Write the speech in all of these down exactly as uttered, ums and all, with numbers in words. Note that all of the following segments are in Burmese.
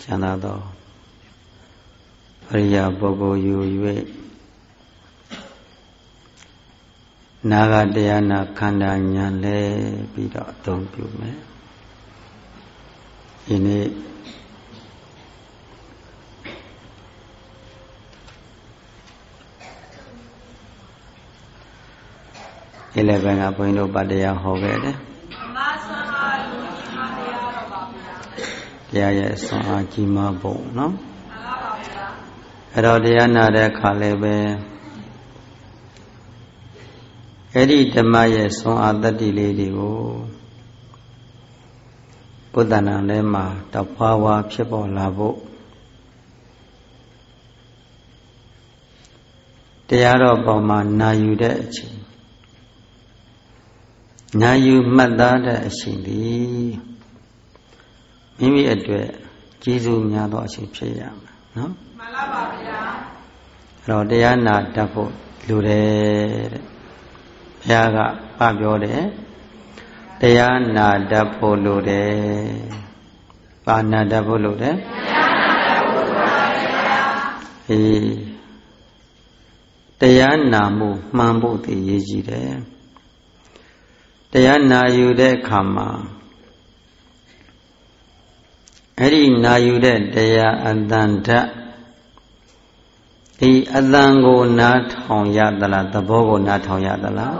ချမ်းသာသောအရိယာပုဂ္ဂိုလ်ယူ၍နာဂတရားနာခန္ဓာဉာဏ်လဲပြီးတော့အသုံးပြုမယ်ဒီနေ့ဒီလည်းပဲကဘုန်းကြီးတို့ဗတ်တရားဟောခဲ့တယ်တရားရဲ့ဆွမ်းအားကြီးမားပုံနော်အဲ့တော့တရားနာတဲ့အခါလည်းပဲအဲ့ဒီဓမ္မရဲ့ဆွမ်းအားတတ္တိလေးတွေကိုကိုယ်တဏ္ဍာထဲမှာတဖွာဖွာဖြစ်ပေါ်လာဖို့တရားတော်ပေါ်မှာနာယူတဲ့အချိန်နာယူမှတ်သားတဲ့အချိန်ဒီမိမိအတွက်ကျေးဇူးများသောအချိန်ဖြစ်ရမယ်နော်မှန်ပါပါဗျာအဲ့တော့တရားနာတတ်ဖို့လိုတယ်တဲ့ဘုရားကပပြောတယ်တရားနာတတ်ဖို့လိုတယ်ပါဏာတတ်ဖို့လိုတယ်တရားနာတတ်ဖို့လိုပါဗျာအေးတရားနာမှုမှန်ဖို့သိရည်ကြီးတယ်တရားနာယူတဲ့အခါမှာအဲ့ဒီနာယူတဲ့တရားအတန်ဓာတ်ဒီအတန်ကိုနားထောင်ရသလားသဘောကိုနားထောင်ရသလား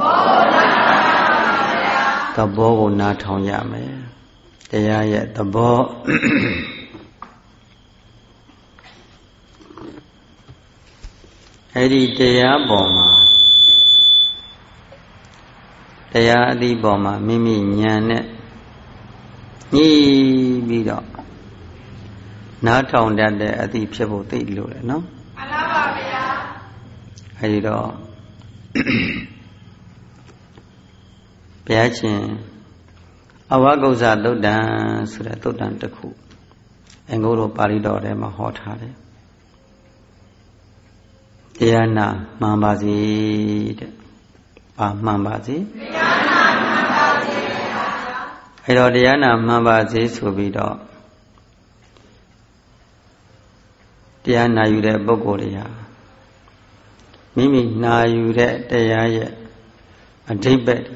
သဘောကိုနားထောင်ရမယ်တရားရဲ့သဘောအဲ့ဒီတရားပေါ်မှာတရားအသည့်ပေါ်မှာမိမိဉာဏ်နဲ့ညှိပြီးတော့နားထောင်တတ်တဲ့အသည့်ဖြစ်ဖို့သိလို့လေနော်မှန်ပါပါဗျာအဲဒီတော့ဘုရားရှင်အဝဂုဇ္ဇသုတ်တံဆိုတဲ့သုတ်တံတစ်ခုအင်္ဂုတ္တပါဠိတော်ထဲမှာဟောထားတယ်တရားနာမှန်ပါစေတဲ့ဘာမှန်ပါစေတရားနာမှန်ပါစေအဲတော့တရားနာမှန်ပါစေဆိုပြီးတော့တရားနာယူတဲ့ပုဂ္ဂိုလ်တွေဟာမိမိနာယူတဲ့တရားရဲ့အဓိပ္ပာယ်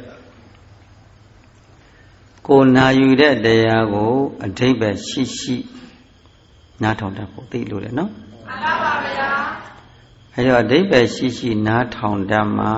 ကိုနာယူတဲ့တရားကိုအဓိပ္ပာယ်ရှိရှိနားထောင်တတ်ဖို့သိလို့လေနော်မှန်ပါပါဗျာအဲတော့အဓိပ္ပာယ်ရှိရှိနားထောင်တတ်မှ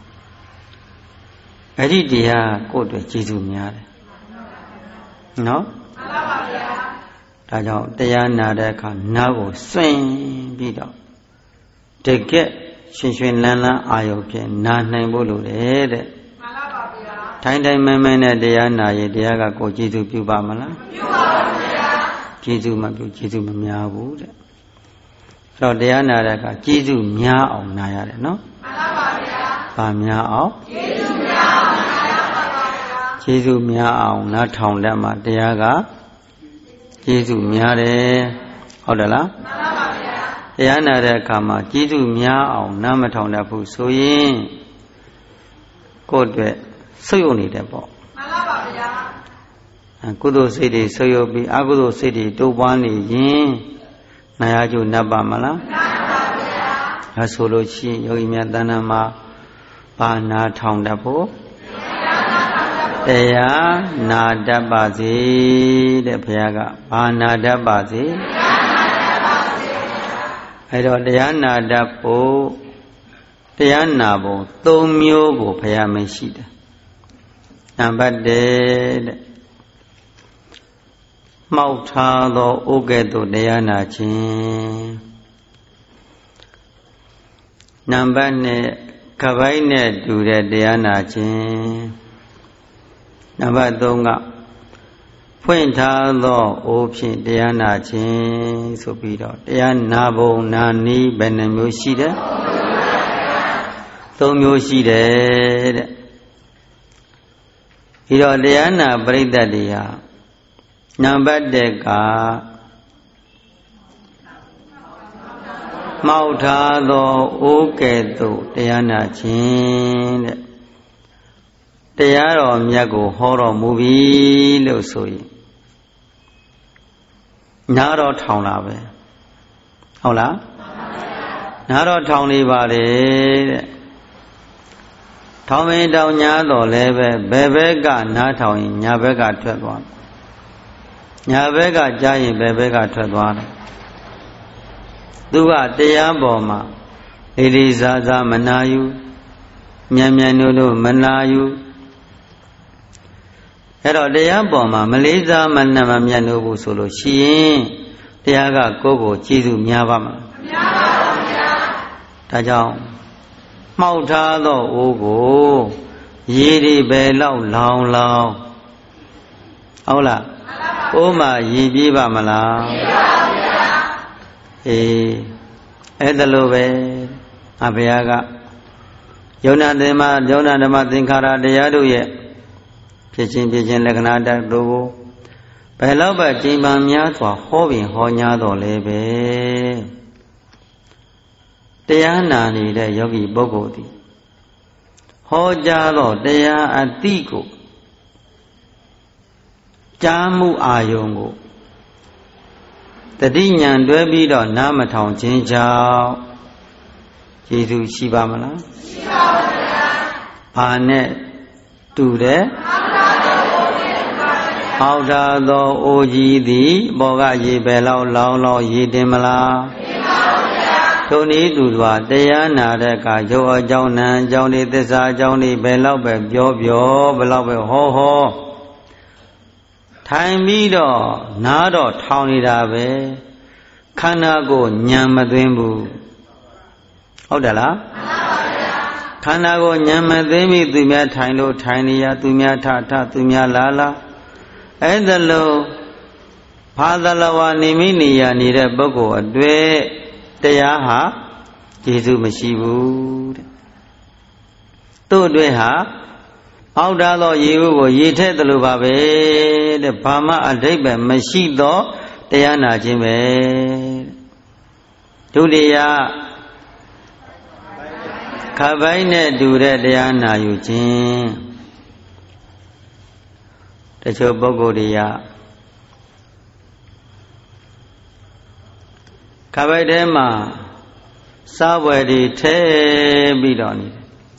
အဲ့ဒီတရားကိုယ့်အတွက်ကျေးဇူးများတယ်နော်မှန်ပါပါဗျာဒါကြောင့်တရားနာတဲ့အခါနားကိုစွန့်ပြီးတော့တကယ်ရှင်ရှင်လန်းလန်းအာရုံဖြင့်နားနိုင်ဖို့လိုတယ်တဲ့မှန်ပါပါဗျာထိုင်ထိုင်မဲမဲနဲ့တရားနာရင်တရားကကိုယ်ကျေးဇူးပြုပါမလားပြုပါပါဗျာကျေးဇူးမပြုကျေးဇူးမများဘူးတဲ့အဲ့တော့တရားနာတဲ့အခါကျေးဇူးများအောင်နာရတယ်နော်မှန်ပါပါဗျာဗာများအောင်ကျေးဇူးများအောင်နာရပါပါဗျာကျေးဇူးများအောင်နားထောင်တတ်မှတရားကကျေးဇူးများတယ်ဟုတ်တယ်လားမှန်ပါပါဗျာတရားနာတဲ့အခါမှာကျေးဇူးများအောင်နားမထောင်တတ်ဘူးဆိုရင်ကိုယ့်အတွက်ဆုပ်ယုပ်နေတယ်ပေါ့မှန်ပါပါဗျာကုသိုလ်စိတ်တွေဆုပ်ယုပ်ပြီးအကုသိုလ်စိတ်တွေတိုးပွားနေရင်နာရကျိုးနပ်ပါမလားမှန်ပါဗျာဒါဆိုလို့ရှိရင်ယောဂီများတဏ္ဍာမှာဘာနာထောင်တတ်ဖို့တရားနာတတ်ပါစေတဲ့ဘုရားကဘာနာတတ်ပါစေအဲ့တော့တရားနာတတ်ဖို့တရားနာပုံသုံးမျိုးကိုဘုရားမရှိတယ်နံပါတ်၁တဲ့မှောက်ထားသောဥက္ကဲ့သို့တရားနာခြင်းနံပါတ်၂ကပိုင်းနဲ့တူတဲ့တရားနာခြင်းနံပါတ်၃ကဖွင့်ထားသောအိုးဖြင့်တရားနာခြင်းဆိုပြီးတော့တရားနာပုံနာနည်းဘယ်နှမျိုးရှိတယ်သုံးမျိုးရှိတယ်တဲ့ဒီတော့တရားနာပရိသတ်တွေဟာနံပါတ်၁ကမှောက်ထားသောအိုးကဲ့သို့တရားနာခြင်းတဲ့တရားတော်မြတ်ကိုဟောတော်မူပြီလို့ဆိုရင်နားတော့ထောင်လာပဲဟုတ်လားနားတော့ထောင်နေပါလေတဲ့ထောင်မင်းတောင်ညာတော့လည်းပဲဘယ်ဘက်ကနားထောင်ရင်ညာဘက်ကထွက်သွားညာဘက်ကကြားရင်ဘယ်ဘက်ကထွက်သွားတယ်သူကတရားပေါ်မှာလေးလေးစားစားမနာယူမြန်မြန်တို့တို့မနာယူအဲ့တော့တရားပေါ်မှာမလေးစားမနှမမြတ်လို့ဘူးဆိုလို့ရှိရင်တရားကကိုယ့်ကိုကျေးဇူးများပါမလားများပါဘူးဗျာဒါကြောင့်မှောက်ထားသောအိုးကိုရေဒီပဲလောက်လောင်လောင်ဟုတ်လားအိုးမှာရေပြေးပါမလားပြေးပါဘူးဗျာအေးအဲ့ဒါလိုပဲအဘုရားကယုံနာဓမ္မယုံနာဓမ္မသင်္ခါရတရားတို့ရဲ့ဖြစ်ခြင်းဖြစ်ခြင်းလက္ခဏာတတို့ကိုဘယ်တော့ပဲကြင်ပံများစွာဟောပင်ဟောညာတော်လဲပဲတရားနာနေတဲ့ယောဂီပုဂ္ဂိုလ်သည်ဟောကြားတော့တရားအတိကိုကြားမှုအာယုံကိုတတိညာတွဲပြီးတော့နားမထောင်ခြင်းကြောင့်ကျေးဇူးရှိပါမလားရှိပါပါဘုရားဘာနဲ့တူတယ်ဟောက်တာသောအိုကြီးသည်ဘောကရေပဲလောက်လောင်းလောင်းရေတင်မလားတင်ပါဘူးဗျာထိုနည်းသူစွာတရားနာတဲ့အခါရုပ်အကြောင်းနာအကြောင်းတွေသစ္စာအကြောင်းတွေဘယ်လောက်ပဲပြောပြောဘယ်လောက်ပဲဟောဟောထိုင်ပြီးတော့နားတော့ထောင်နေတာပဲခန္ဓာကိုညံမသွင်းဘူးဟုတ်တယ်လားမှန်ပါဗျာခန္ဓာကိုညံမသွင်းပြီးသူများထိုင်လို့ထိုင်နေရသူများထထသူများလာလာအဲ့ဒါလို့ဘာသလဝနိမိနေရနေတဲ့ပုဂ္ဂိုလ်အတွေ့တရားဟာကျေစုမရှိဘူးတဲ့သူ့အတွက်ဟာအောက်ထားသောရေဘူးကိုရေထည့်တယ်လို့ပါပဲတဲ့ဘာမှအဓိပ္ပာယ်မရှိသောတရားနာခြင်းပဲဒုတိယခပိုင်းနဲ့တူတဲ့တရားနာယူခြင်းတချို့ပုဂ္ဂိုလ်တွေကခပိုက်ထဲမှာစားဝယ်တွေထဲပြီးတော့နေတယ်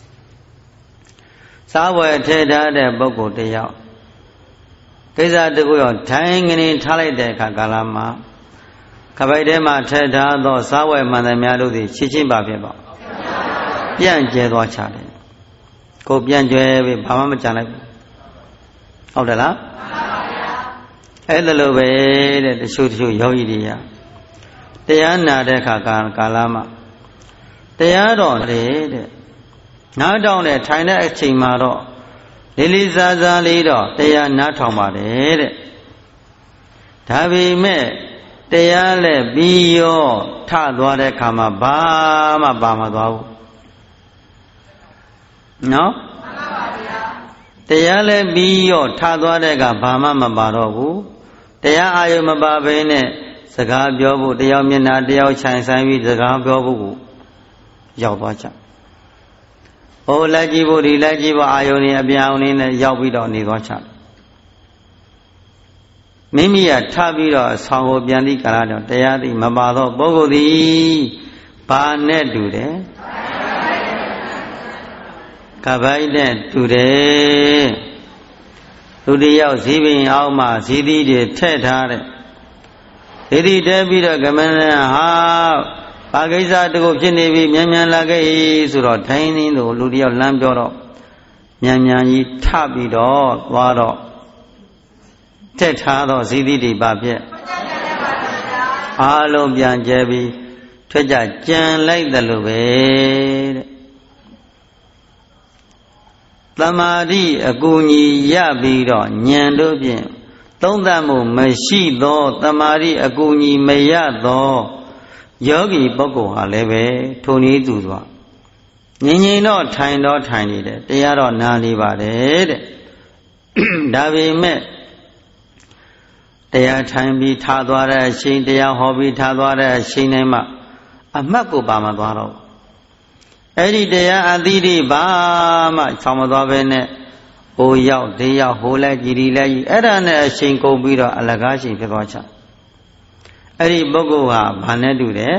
စားဝယ်ထဲထားတဲ့ပုဂ္ဂိုလ်တယောက်ကိစ္စတခုရောထိုင်ငနေထားလိုက်တဲ့အခါကာလမှာခပိုက်ထဲမှာထဲထားသောစားဝယ်မှန်တယ်များလို့ဒီချစ်ချင်းပါဖြစ်ပါပြန့်ကျဲသွားချတယ်ကိုပြန့်ကျဲပြီးဘာမှမကြံလိုက်ဘူးဟုတ်တယ်လားမှန်ပါဗျာအဲ့ဒါလိုပဲတဲ့တချို့တချို့ယောဂီတွေကတရားနာတဲ့အခါကာလမှာတရားတော်လေတဲ့နားတောင်းတဲ့ထိုင်တဲ့အချိန်မှာတော့လေးလေးစားစားလေးတော့တရားနားထောင်ပါတယ်တဲ့ဒါပေမဲ့တရားလည်းပြီးရောထသွားတဲ့အခါမှာဘာမှပါမသွားဘူးနော်မှန်ပါဗျာတရားလည်းပြီးရောထသွားတဲ့အခါဘာမှမပါတော့ဘူးတရားအာယုမပါဘဲနဲ့စကားပြောဖို့တယောက်မျက်နှာတယောက်ခြံဆိုင်ပြီးစကားပြောဖို့ကိုရောက်သွားကြဟိုလက်ကြည့်ဖို့ဒီလက်ကြည့်ဖို့အာယုန်နဲ့အပြောင်းလေးနဲ့ရောက်ပြီးတော့နေသွားချမိမိကထပြီးတော့ဆောင်းကိုပြန်ပြီးကာလတော့တရားသိမပါတော့ပုဂ္ဂိုလ်သည်ဘာနဲ့တူတယ်ကပိုက်နဲ့တူတယ်လူတယောက်ဇီးပင်အောက်မှာဇီးသီးတွေထည့်ထားတဲ့ဇီးသီးတဲပြီးတော့ကမန်းဟာဘာကိစ္စတကူဖြစ်နေပြီမြန်မြန်လာခဲ့ဆိုတော့ထိုင်းင်းတို့လူတယောက်လမ်းပြောတော့မြန်မြန်ကြီးထပြီးတော့သွားတော့တက်ထားတော့ဇီးသီးတွေပါပြက်အားလုံးပြန်ကျဲပြီးထွက်ကြကြံလိုက်တယ်လို့ပဲတဲ့သမာဓိအကူအညီရပြီးတော့ဉာဏ်တို့ဖြင့်သုံးသပ်မှုမရှိသောသမာဓိအကူအညီမရသောယောဂီပုဂ္ဂိုလ်ဟာလည်းပဲထိုနည်းသူစွာငြိမ်ငြိမ်တော့ထိုင်တော့ထိုင်နေတယ်တရားတော့နားနေပါတယ်တဲ့ဒါပေမဲ့တရားထိုင်ပြီးထားသွားတဲ့အချိန်တရားဟောပြီးထားသွားတဲ့အချိန်တိုင်းမှာအမှတ်ကိုပါမသွားတော့အဲ့ဒီတရားအသီးတွေဘာမှဆောင်းမသွားပဲနဲ့ဟိုရောက်ဒီရောက်ဟိုလဲကြည်ဒီလဲကြီးအဲ့ဒါနဲ့အချိန်ကုန်ပြီးတော့အလကားချိန်ဖြစ်သွားချအဲ့ဒီပုဂ္ဂိုလ်ဟာဘာနဲ့တူတယ်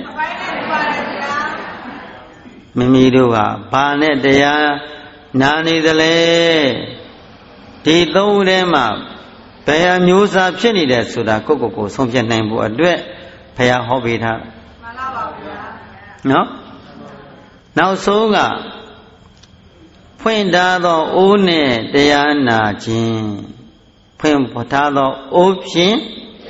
မိမိတို့ကဘာနဲ့တရားနာနေသလဲဒီသုံးထဲမှာဘယ်အမျိုးအစားဖြစ်နေတယ်ဆိုတာကိုယ့်ကိုယ်ကိုဆုံးဖြတ်နိုင်ဖို့အတွက်ဘုရားဟောပေးထားမှန်ပါပါဗျာနော်နောက်ဆုံးကဖွင့်ထားသောအိုးနဲ့တရားနာခြင်းဖွင့်ထားသောအိုးဖြင့်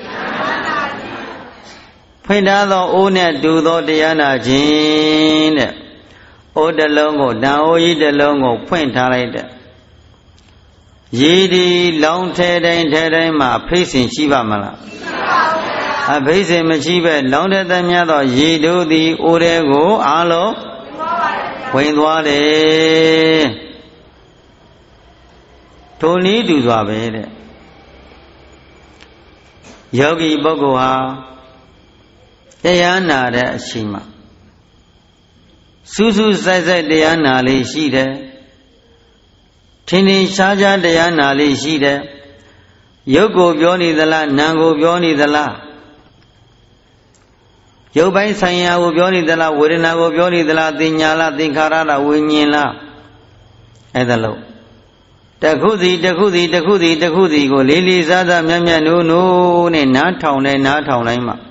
ဖွင့်ထားသောအိုးနဲ့တူသောတရားနာခြင်းတဲ့အိုးတစ်လုံးကိုတန်အိုးကြီးတစ်လုံးကိုဖွင့်ထားလိုက်တဲ့ရည်ဒီလောင်းထဲတိုင်းထဲတိုင်းမှာဖိတ်စဉ်ရှိပါမလားရှိပါဘူးဗျာအဖိတ်စဉ်မရှိပဲလောင်းတဲ့သမျှသောရည်တို့သည်အိုးထဲကိုအားလုံးဝင်သွားတယ်ထိုနည်းတူစွာပဲတဲ့ယောဂီပုဂ္ဂိုလ်ဟာတရားနာတဲ့အချိန်မှာစူးစူးစိုက်စိုက်တရားနာလေးရှိတယ်ထင်ထင်ရှားရှားတရားနာလေးရှိတယ်ရုပ်ကိုပြောနေသလားနာမ်ကိုပြောနေသလားရုပ်ပိုင်းဆိုင်ရာကိုပြောနေသလားဝေဒနာကိုပြောနေသလားသင်ညာလားသင်္ခါရလားဝိညာဉ်လားအဲ့ဒါလို့တခုစီတခုစီတခုစီတခုစီကိုလေးလေးစားစားမြတ်မြတ်နိုးနိုးနဲ့နားထောင်တယ်နားထောင်တိုင်းမှာ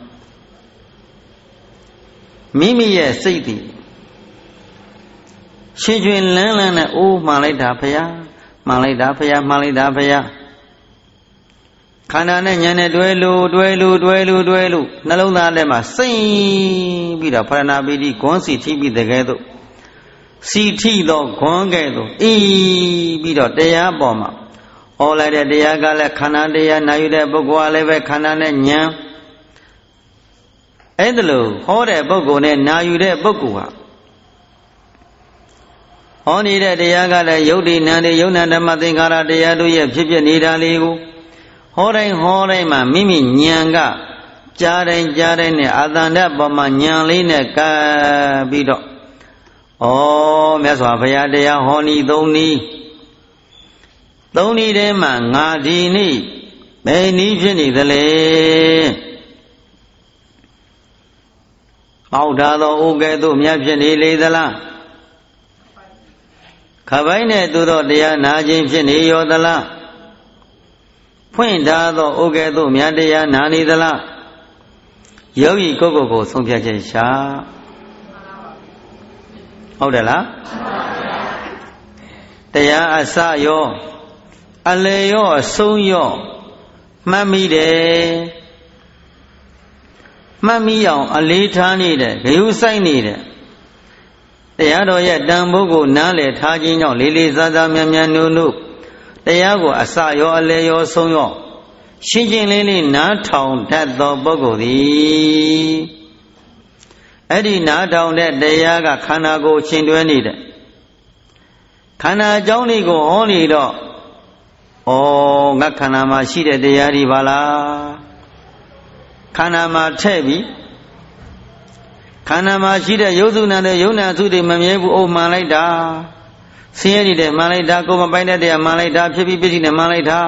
မိမိရဲ့စိတ်တည်ရှင်ကျွင်လန်းလန်းနဲ့အိုးမှန်လိုက်တာဖယားမှန်လိုက်တာဖယားမှန်လိုက်တာဖယားခန္ဓာနဲ့ဉာဏ်နဲ့တွဲလို့တွဲလို့တွဲလို့တွဲလို့နှလုံးသားထဲမှာစိမ့်ပြီးတော့ဖရဏပိတိဂွန်းစီထိပြီးတကယ်တော့စီထိတော့ဂွန်းကဲ့သို့အေးပြီးတော့တရားပေါ်မှာဟောလိုက်တဲ့တရားကလည်းခန္ဓာတရားနာယူတဲ့ပုဂ္ဂိုလ်ကလည်းပဲခန္ဓာနဲ့ဉာဏ်အဲ့ဒါလို့ဟောတဲ့ပုဂ္ဂိုလ်နဲ့နာယူတဲ့ပုဂ္ဂိုလ်ဟာဟောနေတဲ့တရားကလည်းယုတ်တိနံတွေယုံနာဓမ္မသင်္ခါရတရားတို့ရဲ့ဖြစ်ဖြစ်နေတာလေးကိုဟောတိုင်းဟောတိုင်းမှာမိမိဉာဏ်ကကြားတိုင်းကြားတိုင်းနဲ့အာသန္တပေါ်မှာဉာဏ်လေးနဲ့ကပ်ပြီးတော့ဩမြတ်စွာဘုရားတရားဟောနည်းသုံးနည်းသုံးနည်းထဲမှာငါဒီနေ့ဘယ်နည်းဖြစ်နေသလဲပေါက်ထားသောအိုကဲ့သို့မြတ်ဖြစ်နေလေသလားခပိုင်းနဲ့သို့သောတရားနာခြင်းဖြစ်နေရောသလားဖွင့်ထားသောအိုကဲ့သို့မြတ်တရားနာနေသလားယောဂီကိုယ်ကိုယ်ကိုဆုံးဖြတ်ချက်ရှာဟုတ်တယ်လားတရားအစရောအလယ်ရောအဆုံးရောမှတ်မိတယ်မှတ်မိအောင်အလေးထားနေတယ်ဂရုစိုက်နေတယ်တရားတော်ရဲ့တန်ဖိုးကိုနားလည်ထားခြင်းကြောင့်လေးလေးစားစားမြတ်မြတ်နုနုတရားကိုအစရောအလယ်ရောဆုံးရောရှင်းချင်းလေးလေးနားထောင်တတ်သောပုဂ္ဂိုလ်သည်အဲ့ဒီနားထောင်တဲ့တရားကခန္ဓာကိုယ်ရှင်တွဲနေတဲ့ခန္ဓာအကြောင်းလေးကိုဟောနေတော့ဩငါခန္ဓာမှာရှိတဲ့တရားတွေပါလားခန္ဓာမှာထည့်ပြီးခန္ဓာမှာရှိတဲ့ယုတ်စုနာတဲ့ယုံနာစုတွေမမြဲဘူးအိုမှန်လိုက်တာဆင်းရဲနေတဲ့မှန်လိုက်တာကိုယ်မပိုင်တဲ့တရားမှန်လိုက်တာဖြစ်ပြီးပြည့်စုံနေမှန်လိုက်တာ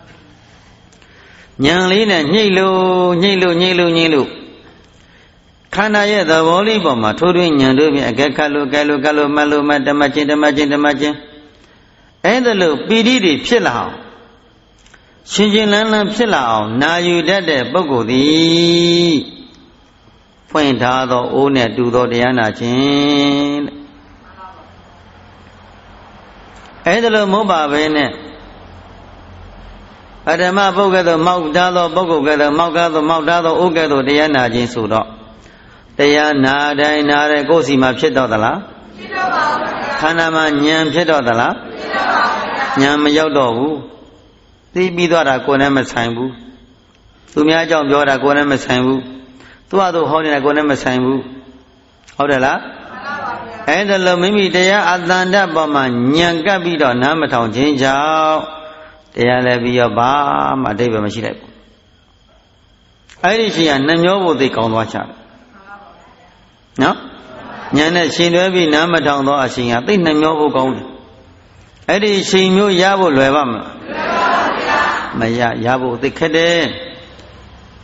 ဉာဏ်လေးနဲ့ညှိလို့ညှိလို့ညှိလို့ညှိလို့ခန္ဓာရဲ့သဘောလေးပေါ်မှာထိုးထွင်းဉာဏ်တို့ဖြင့်အကဲခတ်လို့ကဲလို့ကဲလို့မှတ်လို့မှတ်ဓမ္မချင်းဓမ္မချင်းဓမ္မချင်းအဲ့ဒါလို့ပီတိတွေဖြစ်လာအောင်ရှင်ရှင်လန်းလန်းဖြစ်လာအောင်နာယူတတ်တဲ့ပုဂ္ဂိုလ်သည်ဖွင့်ထားသောအိုးနဲ့တူသောတရားနာခြင်းတဲ့အဲ့ဒါလို့မဟုတ်ပါပဲနဲ့ပထမပုဂ္ဂိုလ်သောမောက်ထားသောပုဂ္ဂိုလ်ကဲ့သို့မောက်ကားသောမောက်ထားသောအိုးကဲ့သို့တရားနာခြင်းဆိုတော့တရားနာတိုင်းနာတဲ့ကိုယ်စီမှာဖြစ်တော့သလားဖြစ်တော့ပါဘူးခန္ဓာမှာဉာဏ်ဖြစ်တော့သလားဖြစ်တော့ပါဘူးဉာဏ်မရောက်တော့ဘူးသိပြီးသွားတာကိုယ်နဲ့မဆိုင်ဘူးသူများအကြောင်းပြောတာကိုယ်နဲ့မဆိုင်ဘူးသူ့အတူဟောနေတာကိုယ်နဲ့မဆိုင်ဘူးဟုတ်တယ်လားမှန်ပါပါဗျာအဲ့ဒါလို့မိမိတရားအတန်တပေါ်မှာဉာဏ်ကပ်ပြီးတော့နားမထောင်ခြင်းကြောင့်တရားလည်းပြီးတော့ဘာမှအတိတ်ပဲမရှိလိုက်ဘူးအဲ့ဒီရှင်ကနှမျောဖို့သိကောင်းသွားချတယ်နော်ဉာဏ်နဲ့ရှင်တွဲပြီးနားမထောင်သောအရှင်ကသိနှမျောဖို့ကောင်းတယ်အဲ့ဒီရှင်မျိုးရဖို့လွယ်ပါမလားလွယ်ပါဗျာမရရဖို့သိခက်တယ်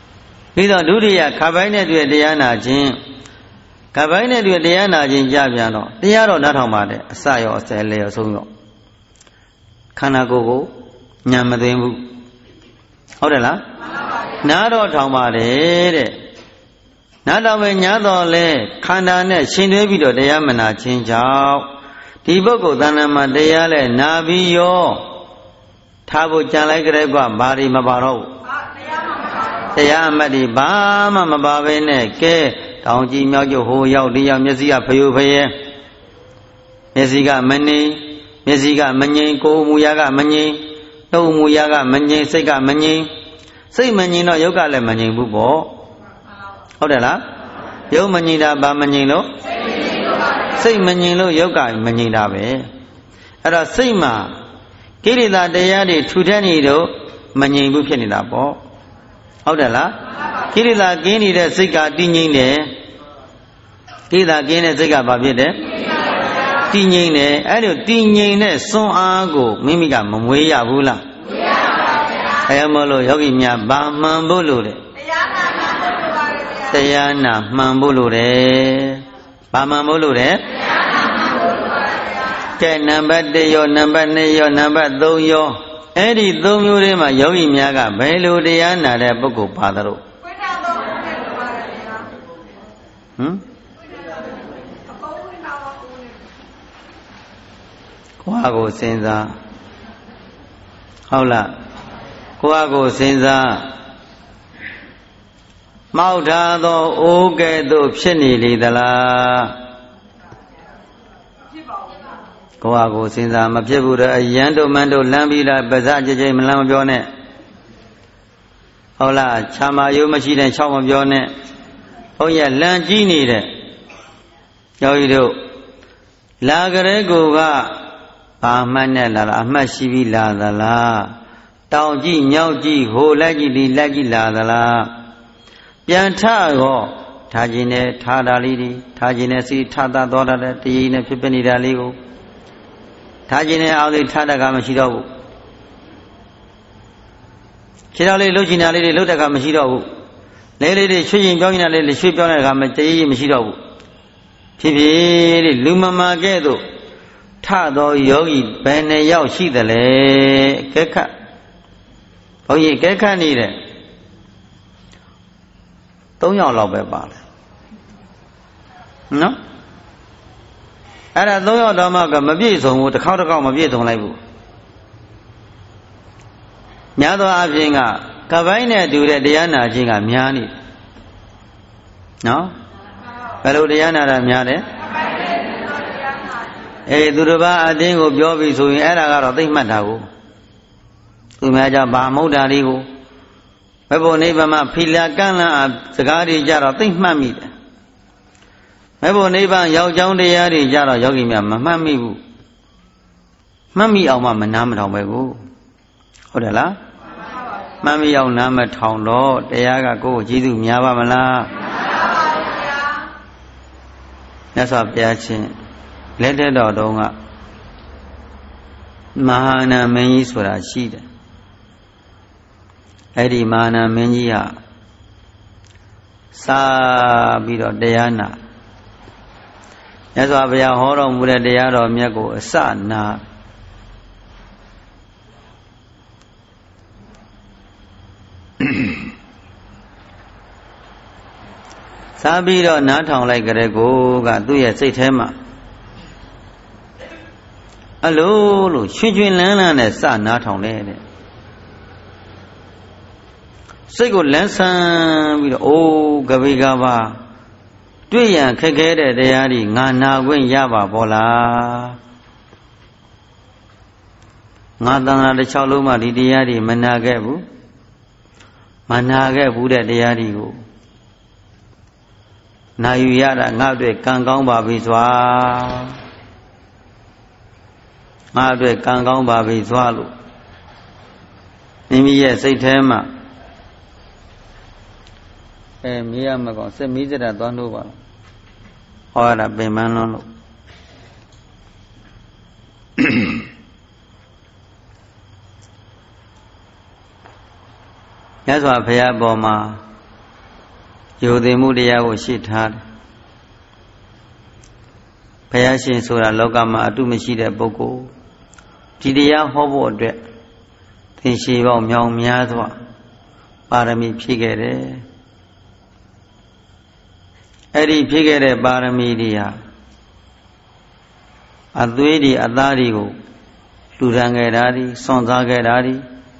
ပြီးတော့ဒုတိယခပ်ပိုင်းနဲ့တွေ့တရားနာခြင်းခပ်ပိုင်းနဲ့တွေ့တရားနာခြင်းကြပြန်တော့တရားတော်နားထောင်ပါတယ်အစရောအစဲလေရောဆုံးရောခန္ဓာကိုယ်ကိုညံမသိဘူးဟုတ်တယ်လားနားတော်ထောင်ပါတယ်တဲ့နားတော်ပဲညာတော်လဲခန္ဓာနဲ့ရှင်တွဲပြီးတော့တရားမနာခြင်းကြောင့်ဒီပုဂ္ဂိုလ်တဏ္ဍာမှာတရားလဲနာပြီးရောထားဖို့ကြံလိုက်ကြတဲ့ကွာဘာတွေမပါတော့ဘူးတရားအမှတ်ဒီဘာမှမပါဘဲနဲ့ကဲတောင်ကြီးမြောက်ကျဟိုရောက်ဒီရောက်မျက်စိကဖယိုဖယဲမျက်စိကမနေမျက်စိကမငြိမ်ကိုယ်မူရာကမငြိမ်နှုတ်မူရာကမငြိမ်စိတ်ကမငြိမ်စိတ်မငြိမ်တော့ယုတ်ကလည်းမငြိမ်ဘူးပေါ့ဟုတ်တယ်လားယုတ်မငြိမ်တာဘာမငြိမ်လို့စိတ်မငြိမ်လို့ယုတ်ကမငြိမ်တာပဲအဲ့တော့စိတ်မှာကိရိတာတရားတွေထူထပ်နေတော့မငြိမ်ဘူးဖြစ်နေတာပေါ့ဟုတ်တယ်လားကိရိတာကင်းနေတဲ့စိတ်ကတည်ငြိမ်တယ်ကိရိတာကင်းတဲ့စိတ်ကဘာဖြစ်တယ်တည်ငြိမ်တယ်အဲ့လိုတည်ငြိမ်တဲ့စွမ်းအားကိုမိမိကမမွေးရဘူးလားမမွေးရပါဘူးဗျာအဲမလို့ယောဂီများဗာမှန်ဖို့လို့တဲ့တရားနာမှန်ဖို့လို့ပါတယ်ဗျာတရားနာမှန်ဖို့လို့တယ်ဗာမှန်ဖို့လို့တယ်တရားနာမှန်ဖို့လို့ပါတယ်ဗျာကဲနံပါတ်တစ်ရောနံပါတ်နှစ်ရောနံပါတ်သုံးရောအဲ့ဒီသုံးမျိုးထဲမှာယောဂီများကဘယ်လိုတရားနာတဲ့ပုဂ္ဂိုလ်ပါသလဲဝိထာသုံးမျိုးနဲ့ပြောပါတယ်ဗျာဟမ်ကိုယ့်ကိုစဉ်းစားဟုတ်လားကိုယ့်ကိုစဉ်းစားမောက်ထားသောအိုးကဲ့သို့ဖြစ်နေလေသလားဖြစ်ပါဘူးကိုယ့်ကိုစဉ်းစားမဖြစ်ဘူးတော့အရန်တို့မန်းတို့လမ်းပြီးလားပါးစပ်ကြကြမလမ်းမပြောနဲ့ဟုတ်လားခြာမာယိုးမရှိတဲ့ချောင်းမပြောနဲ့ဟုတ်ရဲ့လမ်းကြီးနေတဲ့ယောဂီတို့လာကြတဲ့ကိုကဘာမှတ်နဲ့လာလားအမှတ်ရှိပြီးလာသလားတောင်ကြည့်ညောက်ကြည့်ဟိုလိုက်ကြည့်ဒီလိုက်ကြည့်လာသလားပြန်ထရောထားခြင်းနဲ့ထားတာလေးတွေထားခြင်းနဲ့စီထတာတော်တာတဲ့တည်နဲ့ဖြစ်ဖြစ်နေတာလေးကိုထားခြင်းနဲ့အောင်လေးထားတကမရှိတော့ဘူးခြေတော်လေးလှုပ်ချင်တာလေးတွေလှုပ်တကမရှိတော့ဘူးလဲလေးတွေရွှေရင်ပြောင်းနေတာလေးတွေရွှေပြောင်းတဲ့ကမတည်မရှိတော့ဘူးဖြစ်ဖြစ်လေးလူမမာကဲ့သို့ထသောယောဂီဘယ်နှယောက်ရှိသလဲကဲခတ်ဘုန်းကြီးကဲခတ်နေတဲ့သုံးယောက်လောက်ပဲပါတယ်နော်အဲ့ဒါသုံးယောက်တော့မှကမပြည့်စုံဘူးတစ်ခေါက်တစ်ခေါက်မပြည့်စုံလိုက်ဘူးများသောအားဖြင့်ကကပိုင်းနဲ့တူတဲ့တရားနာခြင်းကများနေနော်ဘယ်လိုတရားနာတာများတယ်အေးသူတစ်ပါးအတင်းကိုပြောပြီးဆိုရင်အဲ့ဒါကတော့သိမှတ်တာကိုသူများကြဗာမုဒ္ဒာလေးကိုဘယ်ဘုံနိဗ္ဗာန်မှာဖီလာကန့်လန့်အားစကားတွေကြတော့သိမှတ်မိတယ်ဘယ်ဘုံနိဗ္ဗာန်ရောက်ကြောင်းတရားတွေကြတော့ယောဂီများမမှတ်မိဘူးမှတ်မိအောင်မှမနာမထောင်ပဲကိုဟုတ်တယ်လားမှတ်မိအောင်နားမထောင်တော့တရားကကိုယ့်ကိုကျေးဇူးများပါမလားများပါပါဘုရားမြတ်စွာဘုရားရှင်လက်တဲ့တော်တုန်းကမဟာနာမင်းကြီးဆိုတာရှိတယ်အဲ့ဒီမဟာနာမင်းကြီးဟာစာပြီးတော့တရားနာမြတ်စွာဘုရားဟောတော်မူတဲ့တရားတော်မြတ်ကိုအစနာစားပြီးတော့နားထောင်လိုက်ကြတဲ့ကိုကသူ့ရဲ့စိတ်ထဲမှာအလိုလို့ရွှင်ရွှင်လန်းလန်းနဲ့စနားထောင်တယ်တဲ့စိတ်ကိုလန်းဆန်းပြီးတော့အိုးကပိကပါတွေ့ရန်ခက်ခဲတဲ့တရားတွေငါနာခွင့်ရပါဘောလားငါတန်ခါတစ်ချောင်းလုံးမှဒီတရားတွေမနာခဲ့ဘူးမနာခဲ့ဘူးတဲ့တရားတွေကိုနာယူရတာငါ့အတွက်ကံကောင်းပါပြီစွာငါ့အတွက်ကံကောင်းပါပြီစွာလို့မိမိရဲ့စိတ်ထဲမှာအဲမေးရမကောင်းစက်မီးစတာသွားလို့ပါဟောရတာပင်ပန်းလုံးလို့မြတ်စွာဘုရားပေါ်မှာယောသိမှုတရားကိုရှိထားတယ်ဘုရားရှင်ဆိုတာလောကမှာအတုမရှိတဲ့ပုဂ္ဂိုလ်ဒီတရားဟောဖို့အတွက်သင်္ချေပေါင်းမြောင်များစွာပါရမီဖြည့်ခဲ့တယ်အဲ့ဒီဖြည့်ခဲ့တဲ့ပါရမီတွေဟာအသွေးတွေအသားတွေကိုလူရန်ခဲ့တာတွေစွန့်စားခဲ့တာတွေ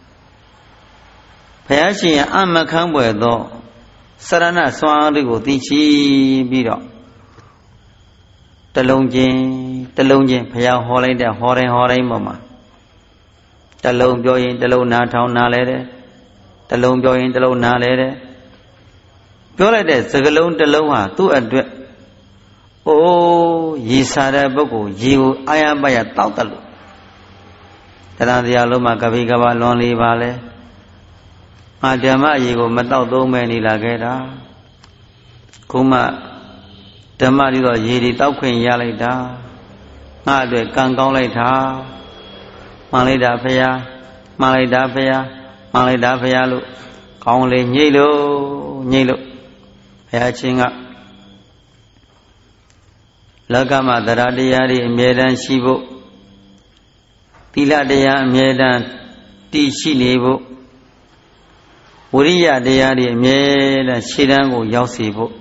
ဘုရားရှင်ရဲ့အမခန်းပွဲသောစရဏစွမ်းအားတွေကိုသိချပြီးတော့တလုံးချင်းတလုံးချင်းဘုရားဟောလိုက်တဲ့ဟောတိုင်းဟောတိုင်းပေါ်မှာတလုံးပြောရင်တလုံးနားထောင်နားလဲတယ်တလုံးပြောရင်တလုံးနားလဲတယ်ပြောလိုက်တဲ့စကလုံးတလုံးဟာသူ့အတွက်အိုးရည်စားတဲ့ပုဂ္ဂိုလ်ရည်ကိုအာရပါရတောက်တယ်လို့တရားတရားလုံးမှာကပိကဘာလွန်လေးပါလဲငါဓမ္မအရေးကိုမတောက်သုံးမဲ့နေလာခဲ့တာခုမှဓမ္မဒီတော့ရေဒီတောက်ခွင့်ရလိုက်တာငါအတွက်ကံကောင်းလိုက်တာမှန်လိုက်တာဖရာမှန်လိုက်တာဖရာမှန်လိုက်တာဖရာလို့ကောင်းလေညိတ်လို့ညိတ်လို့ဘုရားချင်းကလောကမှာတရားတရားတွေအမြဲတမ်းရှိဖို့သီလတရားအမြဲတမ်းတည်ရှိနေဖို့ဝိရိယတရားတွေအမြဲတမ်းရှေ့တန်းကိုရောက်စေဖို့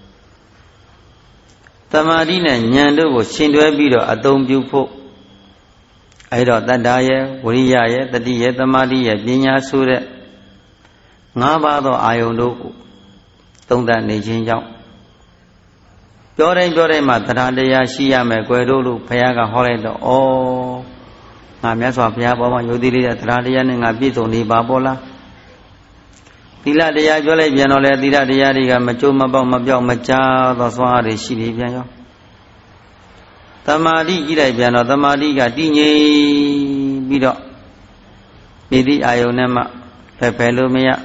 သမာဓိနဲ့ဉာဏ်တို့ကိုရှင်တွဲပြီးတော့အသုံးပြုဖို့အဲဒါတတ္တရဲ့ဝိရိယရဲ့တတိရဲ့သမာဓိရဲ့ပညာဆိုတဲ့ငါးပါးသောအာယုန်တို့ကိုသုံးသပ်နေခြင်းကြောင့်ပြောတိုင်းပြောတိုင်းမှာတရားတရားရှိရမယ်ကွယ်တို့လို့ဘုရားကဟောလိုက်တော့ဩငါမြတ်စွာဘုရားပေါ်မှာယုတ်တိလေးတဲ့တရားတရားနဲ့ငါပြည့်စုံနေပါပေါ်လားသီလတရားပြောလိုက်ပြန်တော့လေသီလတရားတွေကမကြိုးမပေါက်မပြောက်မကြားသောစွမ်းအားတွေရှိနေပြန်ရောသမာဓိကြည့်လိုက်ပြန်တော့သမာဓိကတည်ငြိမ်ပြီးတော့ဒီသည့်အာယုန်နဲ့မှဖယ်ဖယ်လို့မရ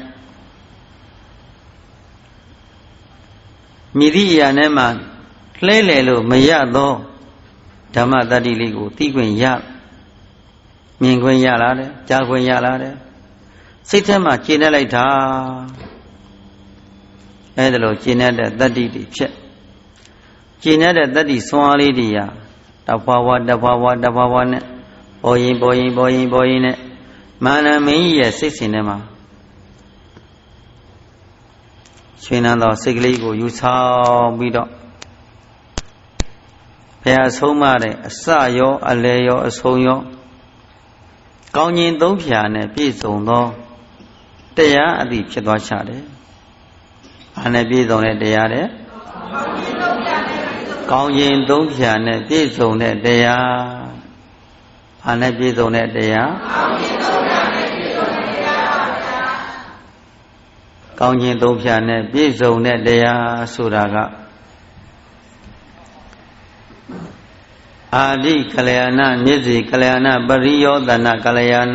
မြည်သည့်အရာနဲ့မှလှဲလေလို့မရသောဓမ္မတတ္တိလေးကိုသိခွင့်ရမြင်ခွင့်ရလာတယ်ကြားခွင့်ရလာတယ်စိတ်ထဲမှာကျင့်နေလိုက်တာအဲဒါလို့ကျင့်တဲ့တတ္တိတွေဖြစ်ကျင့်တဲ့တတ္တိစွမ်းအားလေးတွေဟာတဘဝတဘဝတဘဝနဲ့ပေါ်ရင်ပေါ်ရင်ပေါ်ရင်ပေါ်ရင်နဲ့မာနမင်းကြီးရဲ့စိတ်စဉ်ထဲမှာရှင်နန်းသောစိတ်ကလေးကိုယူဆောင်ပြီးတော့ဘုရားဆုံးမတဲ့အစရောအလယ်ရောအဆုံးရောကောင်းခြင်းသုံးဖြာနဲ့ပြည့်စုံသောတရားအသည့်ဖြစ်သွားချတယ်။အားနဲ့ပြည့်စုံတဲ့တရားတဲ့ကောင်းခြင်းသုံးဖြာနဲ့ပြည့်စုံတဲ့တရားအားနဲ့ပြည့်စုံတဲ့တရားကောင်းခြင်းသုံးဖြာနဲ့ပြည့်စုံတဲ့တရားဆိုတာကအာတိကလျာဏမျက်စိကလျာဏပရိယောသနာကလျာဏ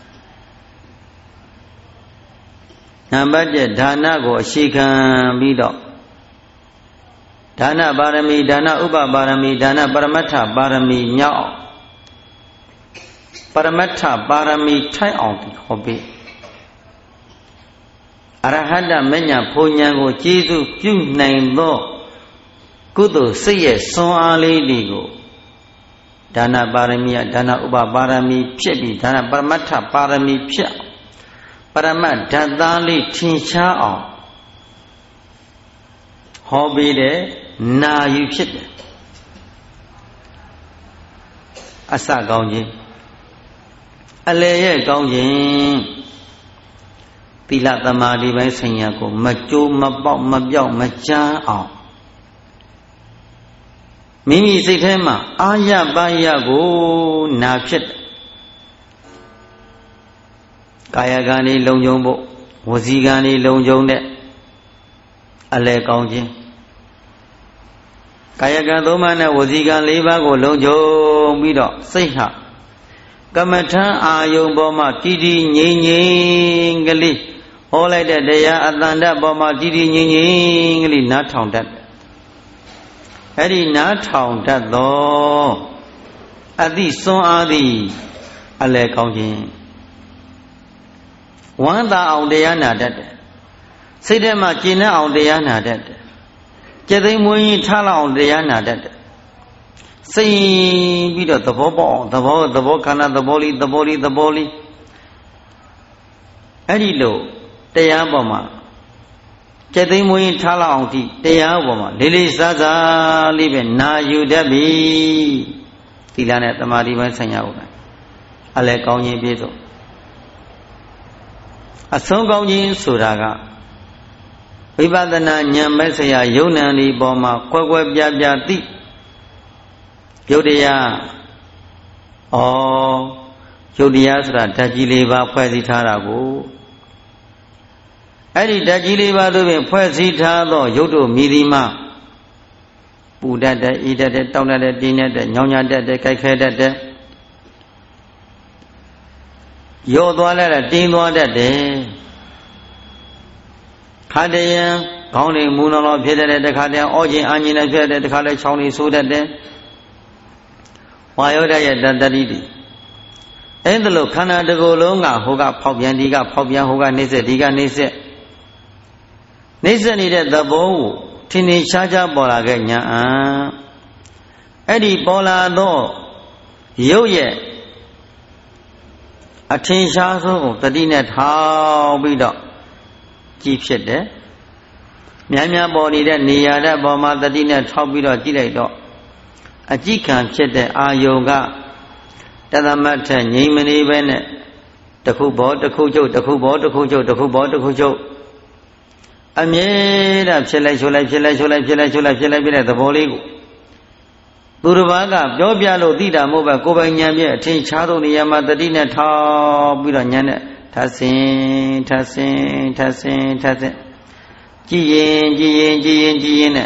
နံပါတ်၁ဒါနကိုအရှိခံပြီးတော့ဒါနပါရမီဒါနဥပပါရမီဒါနပရမတ္ထပါရမီမြောက်ပရမတ္ထပါရမီထိုက်အောင်ဟောပြီးအရဟတမညာဘုံဉာဏ်ကိုကျေစုပြုနိုင်သောကုသိုလ်စိတ်ရဲ့စွမ်းအားလေးတွေကိုဒါနပါရမီကဒါနဥပပါရမီဖြစ်ပြီးဒါနပရမတ္ထပါရမီဖြစ်ပရမတ်ဓာတ်သားလေးထင်ရှားအောင်ဟောပေးတဲ့နာယူဖြစ်တယ်အစကောင်းခြင်းအလယ်ရဲ့ကောင်းခြင်းသီလသမာဓိပိုင်းဆိုင်ရာကိုမကြိုးမပေါက်မပြောက်မကြမ်းအောင်မိမိစိတ်ထဲမှာအာရပါရကိုနာဖြစ်တယ်ကာယကံလေးလုံခြုံဖို့ဝစီကံလေးလုံခြုံတဲ့အလယ်ကောင်းခြင်းကာယကံသုံးပါးနဲ့ဝစီကံလေးပါးကိုလုံခြုံပြီးတော့စိတ်ဟာကမ္မထံအာယုံပေါ်မှာတည်တည်ငြိမ်ငြိမ်ကလေးဟောလိုက်တဲ့တရားအတန်တပေါ်မှာတည်တည်ငြိမ်ငြိမ်ကလေးနားထောင်တတ်အဲ့ဒီနားထောင်တတ်သောအသည့်စွမ်းအားသည့်အလယ်ကောင်းခြင်းဝမ်းသာအောင်တရားနာတတ်တယ်စိတ်ထဲမှာကျင့်တဲ့အောင်တရားနာတတ်တယ်ကျက်သိမ်းမွေးရင်ထားလောက်အောင်တရားနာတတ်တယ်စိတ်ပြီးတော့သဘောပေါက်အောင်သဘောသဘောခန္ဓာသဘောလေးသဘောလေးသဘောလေးအဲ့ဒီလိုတရားပေါ်မှာကျက်သိမ်းမွေးရင်ထားလောက်အောင်ဒီတရားပေါ်မှာလေးလေးစားစားလေးပဲနာယူတတ်ပြီသီလနဲ့သမာဓိပိုင်းဆိုင်ရာဥပ္ပါအလဲကောင်းခြင်းပြည့်စုံအဆုံးကောင်းခြင်းဆိုတာကဝိပဿနာဉာဏ်မဲ့ဆရာယုံ nant ဒီပေါ်မှာကွယ်ကွယ်ပြားပြားသိယုတ်တရားဩယုတ်တရားဆိုတာဓာတ်ကြီးလေးပါဖွဲ့စည်းထားတာကိုအဲ့ဒီဓာတ်ကြီးလေးပါတို့ဖြင့်ဖွဲ့စည်းထားသောယုတ်တို့မြည်သည်မှာပူတတ်တဲ့ဤတတ်တဲ့တောင်းတတ်တဲ့တင်းတတ်တဲ့ညောင်းညတတ်တဲ့ကြိုက်ခဲတတ်တဲ့ရော့သွားလိုက်တာတင်းသွားတတ်တယ်ခါတရံခေါင်းတွေမူလောလောဖြစ်တဲ့တခါတည်းအောခြင်းအာခြင်းနဲ့ဖြစ်တဲ့တခါလဲချောင်းတွေဆိုးတတ်တယ်ဝါယောဓာတ်ရဲ့တတ္တိတိအဲ့ဒါလို့ခန္ဓာတစ်ခုလုံးကဟိုကဖောက်ပြန်ဒီကဖောက်ပြန်ဟိုကနှိမ့်ဆက်ဒီကနှိမ့်ဆက်နှိမ့်ဆက်နေတဲ့သဘောကိုထင်ထင်ရှားရှားပေါ်လာခဲ့ညာအံအဲ့ဒီပေါ်လာသောရုပ်ရဲ့အထင်ရှားဆုံးကိုတတိနဲ့ထောင်ပြီးတော့ကြည့်ဖြစ်တယ်များများပေါ်နေတဲ့နေရာတဲ့ပေါ်မှာတတိနဲ့ထောက်ပြီးတော့ကြည့်လိုက်တော့အကြည့်ခံဖြစ်တဲ့အာယုံကတသမတ်ထငြိမ်မနေပဲနဲ့တခုဘောတခုချုပ်တခုဘောတခုချုပ်တခုဘောတခုချုပ်အမြဲတမ်းဖြစ်လိုက်ချိုးလိုက်ဖြစ်လိုက်ချိုးလိုက်ဖြစ်လိုက်ချိုးလိုက်ဖြစ်လိုက်ဖြစ်တဲ့သဘောလေးကိုသူတစ်ပါးကပြောပြလို့သိတာမဟုတ်ပဲကိုယ်ပိုင်ဉာဏ်ဖြင့်အထင်ရှားသောနေရာမှာတတိနဲ့ထောက်ပြီးတော့ဉာဏ်နဲ့ထဆင်းထဆင်းထဆင်းထဆင်းကြည်ရင်ကြည်ရင်ကြည်ရင်ကြည်ရင်နဲ့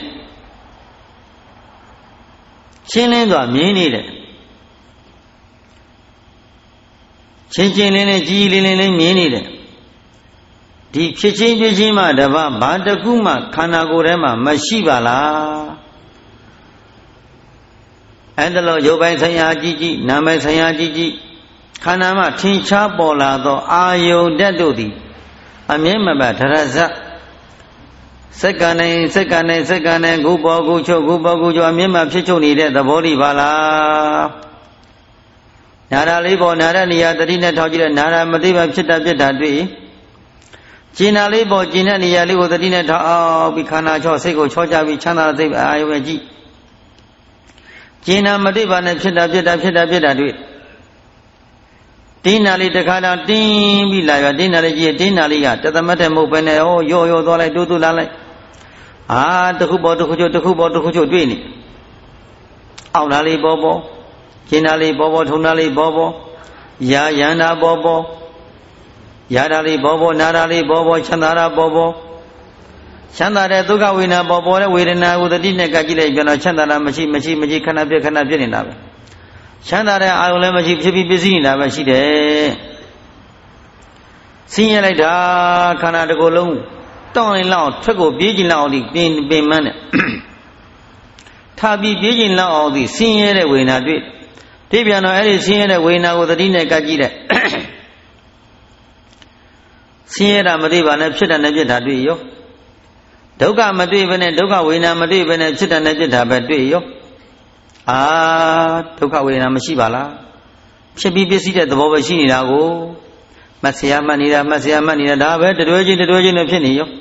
ရှင်းလင်းစွာမြင်နေတယ်ချင်းချင်းလေးလေးကြည်လေးလေးလေးမြင်နေတယ်ဒီဖြစ်ချင်းဖြစ်ချင်းမှတပါးဘာတခုမှခန္ဓာကိုယ်ထဲမှာမရှိပါလားအဲ့ဒါလို့ရုပ်ပိုင်းဆိုင်ရာကြည်ကြည်နာမ်ပိုင်းဆိုင်ရာကြည်ကြည်ခန္ဓာမှာထင်ရှားပေါ်လာသောအာယုန်တတ်တို့သည်အမြဲမပြတ်ဒရဇစက္ကန့်နဲ့စက္ကန့်နဲ့စက္ကန့်နဲ့ခုပေါ်ခုချုပ်ခုပေါ်ခုချုပ်အမြဲမဖြစ်ချုပ်နေတဲ့သဘောလေးပါလားနာရလေးပေါ်နာရနေရာတတိနဲ့ထောက်ကြည့်တဲ့နာရမသိပါဖြစ်တာဖြစ်တာတွေ့ကျင်နာလေးပေါ်ကျင်တဲ့နေရာလေးကိုတတိနဲ့ထောက်အောင်ပြီးခန္ဓာချောစိတ်ကိုချောကြပြီးချမ်းသာစိတ်အာယုန်နဲ့ကြည့်ကျင်နာမသိပါနဲ့ဖြစ်တာဖြစ်တာဖြစ်တာဖြစ်တာတွေ့တင်းနာလေးတစ်ခါတော့တင်းပြီးလာရောတင်းနာလေးကြီးတင်းနာလေးကတသမတ်တဲ့မဟုတ်ပဲနဲ့ဟောရော့ရော့သွားလိုက်တိုးတိုးလာလိုက်အာတခုပေါ်တခုချုပ်တခုပေါ်တခုချုပ်တွေ့နေအောက်နာလေးပေါ်ပေါ်ကျင်းနာလေးပေါ်ပေါ်ထုံနာလေးပေါ်ပေါ်ရာယန္တာပေါ်ပေါ်ရာဓာလေးပေါ်ပေါ်နာဓာလေးပေါ်ပေါ်ချမ်းသာတာပေါ်ပေါ်ချမ်းသာတဲ့ဒုက္ခဝေဒနာပေါ်ပေါ်တဲ့ဝေဒနာကိုတတိနဲ့ကကြည့်လိုက်ပြန်တော့ချမ်းသာတာမရှိမရှိမရှိခဏပြခဏပြနေတာပဲချမ်းသာတဲ့အာယုံလည်းမရှိဖြစ်ပြီးပစ္စည်းနေတာပဲရှိတယ်ဆင်းရဲလိုက်တာခန္ဓာတစ်ခုလုံးတောင်းရင်လောက်ထွက်ကိုပြေးကျင်လောက်အောင်ဒီပင်ပင်မန်းနဲ့ထားပြီးပြေးကျင်လောက်အောင်ဒီဆင်းရဲတဲ့ဝေဒနာတွေ့ဒီပြန်တော့အဲ့ဒီဆင်းရဲတဲ့ဝေဒနာကိုသတိနဲ့ကကြည့်တဲ့ဆင်းရဲတာမသိပါနဲ့ဖြစ်တာနဲ့ဖြစ်တာတွေ့ရောဒုက္ခမတွေ့ဘဲနဲ့ဒုက္ခဝေဒနာမတွေ့ဘဲနဲ့ဖြစ်တာနဲ့ဖြစ်တာပဲတွေ့ရောအာဒုက္ခဝေဒနာမရှိပါလားဖြစ်ပြီးပစ္စည်းတဲ့သဘောပဲရှိနေတာကိုမဆရာမှတ်နေတာမဆရာမှတ်နေတာဒါပဲတတွဲချင်းတတွဲချင်းနဲ့ဖြစ်နေရော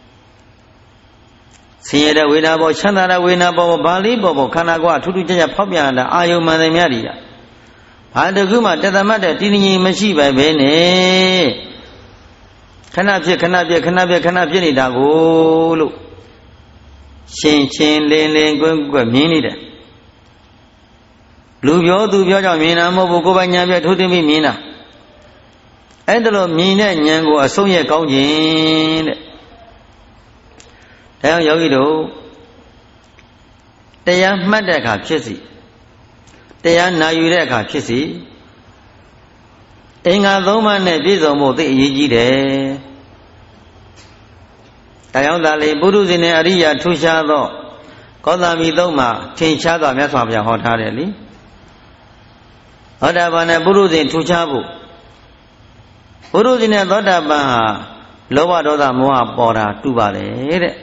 ဆင်းရဲတဲ့ဝေဒနာပေါ်ချမ်းသာတဲ့ဝေဒနာပေါ်ဘာလေးပေါ်ပေါ်ခန္ဓာကိုယ်အထူးထူးခြားခြားဖောက်ပြန်တာအာယုံမှန်တယ်များကြီးဘာတခုမှတသမတ်တဲ့တည်ငြိမ်မရှိပဲပဲနဲ့ခဏဖြစ်ခဏပြခဏပြခဏဖြစ်နေတာကိုလို့ရှင်းချင်းလင်းလင်းကွင်းကွင်းမြင်နေတယ်လူပြောသူပြောကြောင့်မြင်တာမဟုတ်ဘူးကိုယ်ပိုင်ဉာဏ်ပြထိုးသိပြီးမြင်တာအဲ့ဒါလို့မြင်တဲ့ဉာဏ်ကိုအဆုံးရဲ့ကောင်းခြင်းတဲ့ဒါကြောင့်ယောဂီတို့တရားမှတ်တဲ့အခါဖြစ်စီတရားနာယူတဲ့အခါဖြစ်စီအင်္ဂါသုံးပါးနဲ့ပြည့်စုံဖို့သိအရေးကြီးတယ်ဒါကြောင့်ဒါလေပုရုဇဉ်နဲ့အရိယာထူးခြားသောကောသမိသုံးမှာထင်ရှားသောမြတ်စွာဘုရားဟောထားတယ်လေသောတာပန်နဲ့ပုရုဇဉ်ထူးခြားဖို့ပုရုဇဉ်နဲ့သောတာပန်ဟာလောဘဒေါသမောဟပေါ်တာတူပါတယ်တဲ့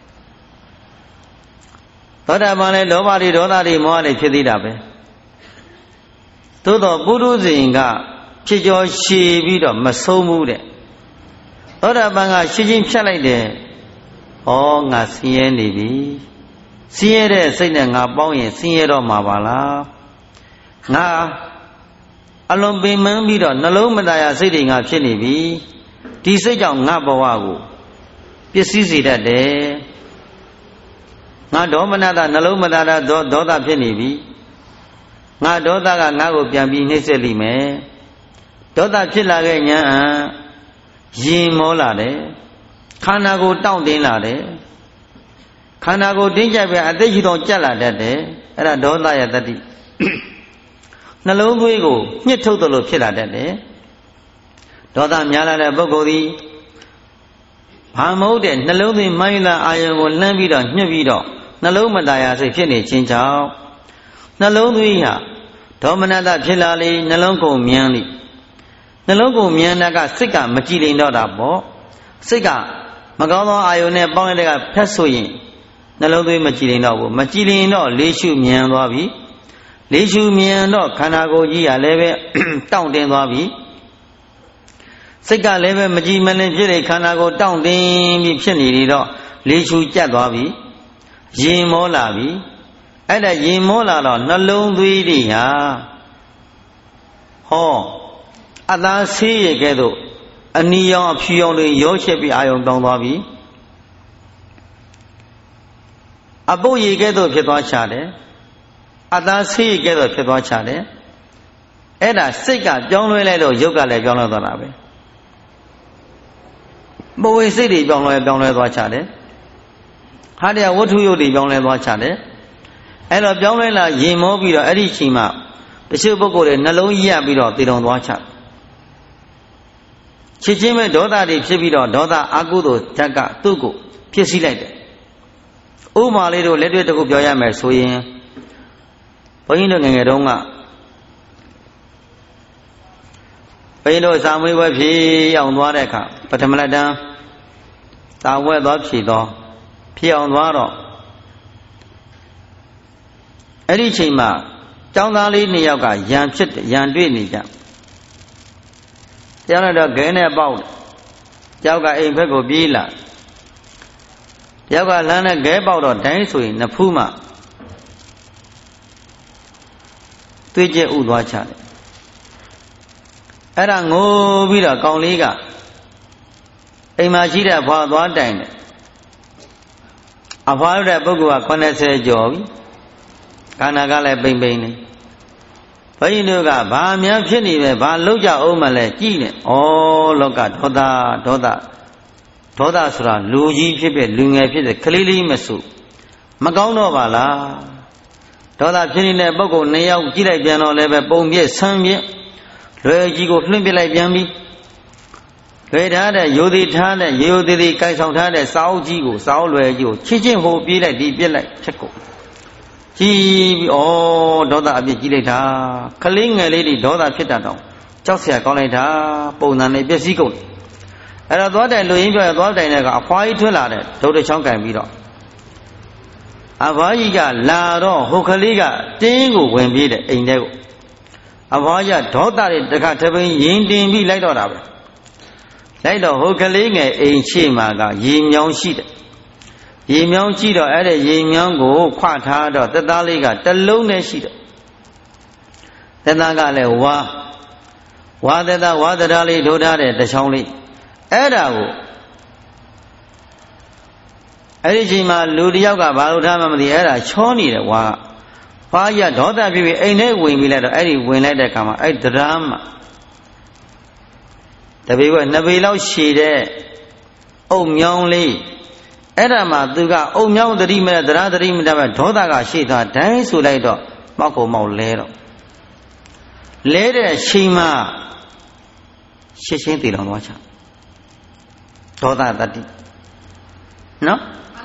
သောတာပန်လည်းလောဘတွေဒေါသတွေမောဟတွေဖြစ်သေးတာပဲသို့တော့ပုရုဇဉ်ကဖြစ်ကြောရှည်ပြီးတော့မဆုံးဘူးတဲ့သောတာပန်ကရှင်းချင်းဖြတ်လိုက်တယ်ဩငါဆင်းရဲနေပြီဆင်းရဲတဲ့စိတ်နဲ့ငါပေါင်းရင်ဆင်းရဲတော့မှာပါလားငါအလုံးပင်မန်းပြီးတော့နှလုံးမသားရစိတ်တွေငါဖြစ်နေပြီဒီစိတ်ကြောင့်ငါဘဝကိုပျက်စီးစေတတ်တယ်ငါဒေါမနတာနှလုံးမသားတာဒေါသဖြစ်နေပြီငါဒေါသကငါ့ကိုပြန်ပြီးနှိမ့်ဆက်လိမ့်မယ်ဒေါသဖြစ်လာခဲ့ညာရင်မောလာတယ်ခန္ဓာကိုယ်တောင့်တင်းလာတယ်ခန္ဓာကိုယ်တင်းကြပ်ပြီးအသိရှိသောကြက်လာတတ်တယ်အဲ့ဒါဒေါသရဲ့တတိနှလုံးသွေးကိုညှစ်ထုတ်သလိုဖြစ်လာတတ်တယ်ဒေါသများလာတဲ့ပုဂ္ဂိုလ်သည်ဘာမဟုတ်တဲ့နှလုံးသွင်းမိုင်းလာအာယုံကိုလှမ်းပြီးတော့ညှစ်ပြီးတော့နှလုံးမသားရစိတ်ဖြစ်နေခြင်းကြောင့်နှလုံးသွင်းဟာဒေါမနတဖြစ်လာလေနှလုံးကိုမြန်းလိနှလုံးကိုမြန်းတာကစိတ်ကမကြည်လင်တော့တာပေါ့စိတ်ကမကောင်းသောအာယုံနဲ့ပေါင်းတဲ့ကဖက်ဆိုရင်နှလုံးသွင်းမကြည်လင်တော့ဘူးမကြည်လင်တော့လေးရှုမြန်းသွားပြီလေးရှုမြန်းတော့ခန္ဓာကိုယ်ကြီးကလည်းပဲတောင့်တင်းသွားပြီစိတ်ကလည်းပဲမကြည်မလင်ဖြစ်တဲ့ခန္ဓာကိုယ်တောင့်တင်းပြီးဖြစ်နေတော့လေးရှုကြက်သွားပြီရင်မောလာပြီအဲ့ဒါရင်မောလာတော့နှလုံးသွေးတွေဟာဟောအသားဆေးရကဲ့သို့အနီရောင်အဖြူရောင်တွေရောချက်ပြီးအာယုံတောင်းသွားပြီအပုပ်ရည်ကဲ့သို့ဖြစ်သွားချတယ်အသားဆေးရကဲ့သို့ဖြစ်သွားချတယ်အဲ့ဒါစိတ်ကပြောင်းလဲလိုက်တော့ရုပ်ကလည်းပြောင်းလဲသွားတာပဲဘဝစိတ်တွေပြောင်းလဲပြောင်းလဲသွားချတယ်ဟာတရားဝတ္ထုယုတ်တွေပြောင်းလဲသွားချတယ်အဲ့တော့ပြောင်းလဲလာရင်မောပြီးတော့အဲ့ဒီချိန်မှာတချို့ပုဂ္ဂိုလ်တွေနှလုံးရက်ပြီးတော့တည်တော်သွားချချစ်ချင်းမဲ့ဒေါသတွေဖြစ်ပြီးတော့ဒေါသအာကုသိုလ်ဓာတ်ကသူ့ကိုဖြစ်စည်းလိုက်တယ်ဥပမာလေးတို့လက်တွေ့တစ်ခုပြောရမယ်ဆိုရင်ဘုန်းကြီးတို့ငယ်ငယ်တုန်းကဘုန်းကြီးတို့စာမွေးဝဲဖြေအောင်သွားတဲ့အခါပထမလက်တန်းသာဝဲသွားဖြေတော့ဖြေအောင်သွားတော့အဲ့ဒီချိန်မှာကျောင်းသားလေးနှစ်ယောက်ကရန်ဖြစ်ရန်တွေ့နေကြကျောင်းတော့ခဲနဲ့ပေါက်ကျောက်ကအိမ်ဘက်ကိုပြေးလာကျောက်ကလမ်းနဲ့ခဲပေါက်တော့ဒိုင်းဆိုရင်နဖူးမှသွေးကျဥသွားချတယ်အဲ့ဒါငိုပြီးတော့ကောင်လေးကအိမ်မှာရှိတဲ့ဘွားသွားတိုင်တယ်အဘွားတဲ့ပုဂ္ဂိုလ်ကeightyကျော်ပြီခန္ဓာကလည်းပိမ့်ပိမ့်နေဘုန်းကြီးတို့ကဘာများဖြစ်နေပဲဘာလောက်ကြအောင်မလဲကြည်နေဩလောကဒေါသဒေါသဒေါသဆိုတာလူကြီးဖြစ်ဖြစ်လူငယ်ဖြစ်ဖြစ်ကလေးလေးမစုမကောင်းတော့ပါလားဒေါသဖြစ်နေတဲ့ပုဂ္ဂိုလ်နှစ်ယောက်ကြည့်လိုက်ပြန်တော့လည်းပဲပုံပြည့်ဆန်းပြည့်လွယ်ကြီးကိုလွှင့်ပစ်လိုက်ပြန်ပြီလွယ်ထားတဲ့ရိုသေထားတဲ့ရေရိုသေးသေးကိုင်ဆောင်ထားတဲ့စာအုပ်ကြီးကိုစာအုပ်လွယ်ကြီးကိုချစ်ချင်းဟိုပြေးလိုက်ဒီပြစ်လိုက်ချက်ကိုကြည်ပြီးဩဒေါသအပြစ်ကြီးလိုက်တာခလေးငယ်လေးတွေဒေါသဖြစ်တာတော့ကြောက်เสียကောင်းလိုက်တာပုံစံနဲ့ပျက်စီးကုန်တယ်အဲ့တော့သွားတိုင်လူရင်းပြောရသွားတိုင်တဲ့ကအဖွားကြီးထွက်လာတဲ့ဒုတ်တချောင်းကင်ပြီးတော့အဖွားကြီးကလာတော့ဟိုခလေးကတင်းကိုဝင်ပြေးတဲ့အိမ်ထဲကိုအဖွားကြီးဒေါသတွေတခါတပင်းရင်တင်ပြီးလိုက်တော့တာပဲလိုက်တော့ဟိုကလေးငယ်အိမ်ရှိမှကရေမြောင်းရှိတယ်ရေမြောင်းရှိတော့အဲ့ဒီရေမြောင်းကိုခွထားတော့တက်သားလေးကတလုံးနဲ့ရှိတယ်တက်သားကလည်းဝါဝါတက်သားဝါတရားလေးထိုးထားတဲ့တချောင်းလေးအဲ့ဒါကိုအဲ့ဒီချိန်မှာလူတယောက်ကဘာလို့ထားမှမသိအဲ့ဒါချောနေတယ်ဝါဖားရဒေါသဖြစ်ပြီးအိမ်ထဲဝင်ပြီးလိုက်တော့အဲ့ဒီဝင်လိုက်တဲ့အခါမှာအဲ့ဒရာမှာတပေကနှစ်ပေလောက်ရှည်တဲ့အုတ်မြောင်းလေးအဲ့ဒါမှသူကအုတ်မြောင်းတတိမဲ့ဒရာတတိမဲ့ဒေါသကရှေ့သားဒိုင်းဆိုလိုက်တော့မောက်ကိုမောက်လဲတော့လဲတဲ့ချိန်မှာရှင်းရှင်းသိတော်သွားချဒေါသတတိနော်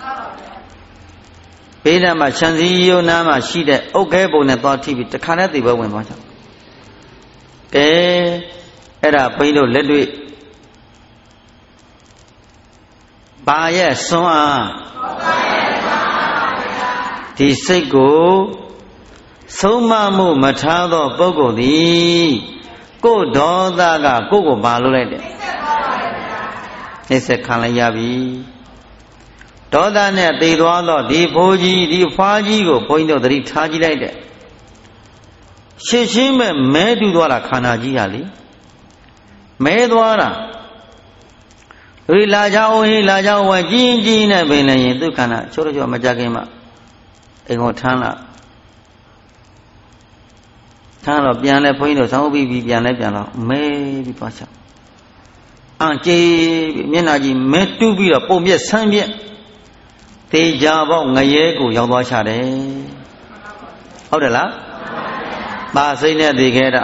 ဘေးနားမှာခြံစည်းရိုးနားမှာရှိတဲ့အုတ်ခဲပုံနဲ့သွားထိပြီးတခါနဲ့သိပွဲဝင်သွားချကဲအဲ့ဒါဘိန်းတို့လက်တွေ့ဘာရဲ့စွမ်းအားဒီစိတ်ကိုဆုံးမမှုမထားသောပုဂ္ဂိုလ်သည်ကိုယ်ဒေါသကကိုယ့်ကိုဘာလုပ်လိုက်တယ်နှိစ္စခံလိုက်ရပြီဒေါသနဲ့တည်သွားသောဒီဖိုးကြီးဒီဖွားကြီးကိုဘုန်းကြီးတို့သတိထားကြည့်လိုက်တဲ့ရှင်းရှင်းပဲမဲတူသွားတာခန္ဓာကြီးဟာလေမဲသွားတာလူလာကြအောင်ဟိလာကြအောင်ဝကြည်ကြည်နဲ့ပင်လည်းရင်သူခန္ဓာချိုးချိုးမကြခင်မှအိမ်ကိုထမ်းလာထမ်းတော့ပြန်လဲဘုန်းကြီးတို့ဆောင်းပြီးပြီးပြန်လဲပြန်တော့မဲပြီးသွားချအန်ကြေးမျက်နှာကြီးမဲတူးပြီးတော့ပုံပြက်ဆန်းပြက်သေချာပေါက်ငရဲကိုရောက်သွားချတယ်ဟုတ်တယ်လားပါစိတ်နဲ့သိခဲ့တာ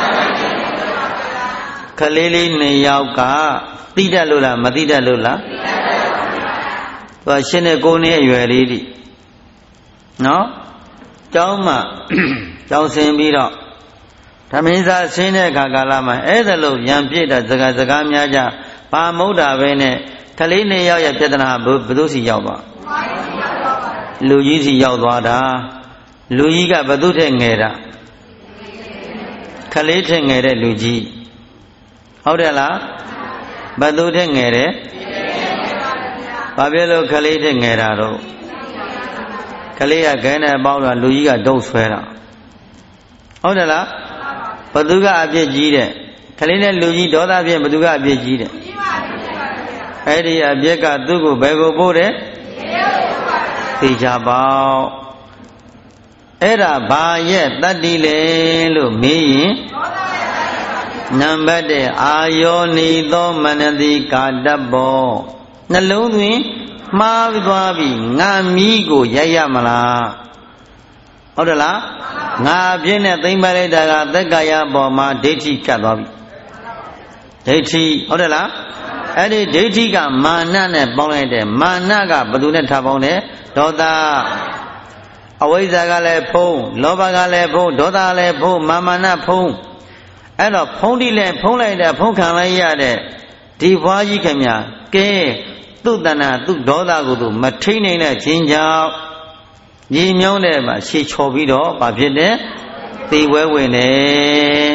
ခလေးလေးနှစ်ယောက်ကသိတတ်လို့လားမသိတတ်လို့လားသူကရှင်းတဲ့ကိုးနှစ်အရွယ်လေးတိနော်ကျောင်းမှာကျောင်းဆင်းပြီးတော့ဓမင်းစားဆင်းတဲ့အခါကာလမှာအဲ့ဒါလို့ရံပြည့်တဲ့စကားစကားများကြပါမဟုတ်တာပဲနဲ့ခလေးနှစ်ယောက်ရဲ့ပြဿနာဘယ်သူစီရောက်သွားလူကြီးစီရောက်သွားတာလူကြီးကဘသူထက်ငယ်တာခလေးထက်ငယ်တဲ့လူကြီးဟုတ်တယ်လားဘသူထက်ငယ်တယ်ဘာဖြစ်လို့ခလေးထက်ငယ်တာတော့ခလေးကခဲနဲ့ပေါင်းတာလူကြီးကဒုတ်ဆွဲတာဟုတ်တယ်လားဘသူကအပြစ်ကြီးတဲ့ခလေးနဲ့လူကြီးဒေါသဖြင့်ဘသူကအပြစ်ကြီးတဲ့အဲ့ဒီအပြစ်ကသူ့ကိုဘယ်ကိုပို့တယ်သိကြပေါက်အဲ့ဒါဘာရဲ့တတ္တိလေလို့မေးရင်နံပါတ်တစ်အာယောနိသောမနတိကာတဘောနှလုံးသွင်းမှားသွားပြီငါမီးကိုရိုက်ရမလားဟုတ်တယ်လားငါအပြစ်နဲ့သိမ့်ပါလိုက်တာကသက်ကာယပေါ်မှာဒိဋ္ဌိကတ်သွားပြီဒိဋ္ဌိဟုတ်တယ်လားအဲ့ဒီဒိဋ္ဌိကမာနနဲ့ပေါင်းလိုက်တယ်မာနကဘယ်သူနဲ့ထားပေါင်းတယ်ဒေါသအဝိဇ္ဇာကလည်းဖုံးလောဘကလည်းဖုံးဒေါသလည်းဖုံးမာမာနဖုံးအဲ့တော့ဖုံးတိလည်းဖုံးလိုက်တဲ့ဖုံးခံလိုက်ရတဲ့ဒီဘွားကြီးခင်ဗျာကဲသူ့တဏ္ဍသူ့ဒေါသကိုသူမထိန်နိုင်တဲ့ခြင်းကြောင့်ညီမြောင်းတဲ့မှာရှေ့ချော်ပြီးတော့ဘာဖြစ်တယ်သေဝဲဝင်တယ်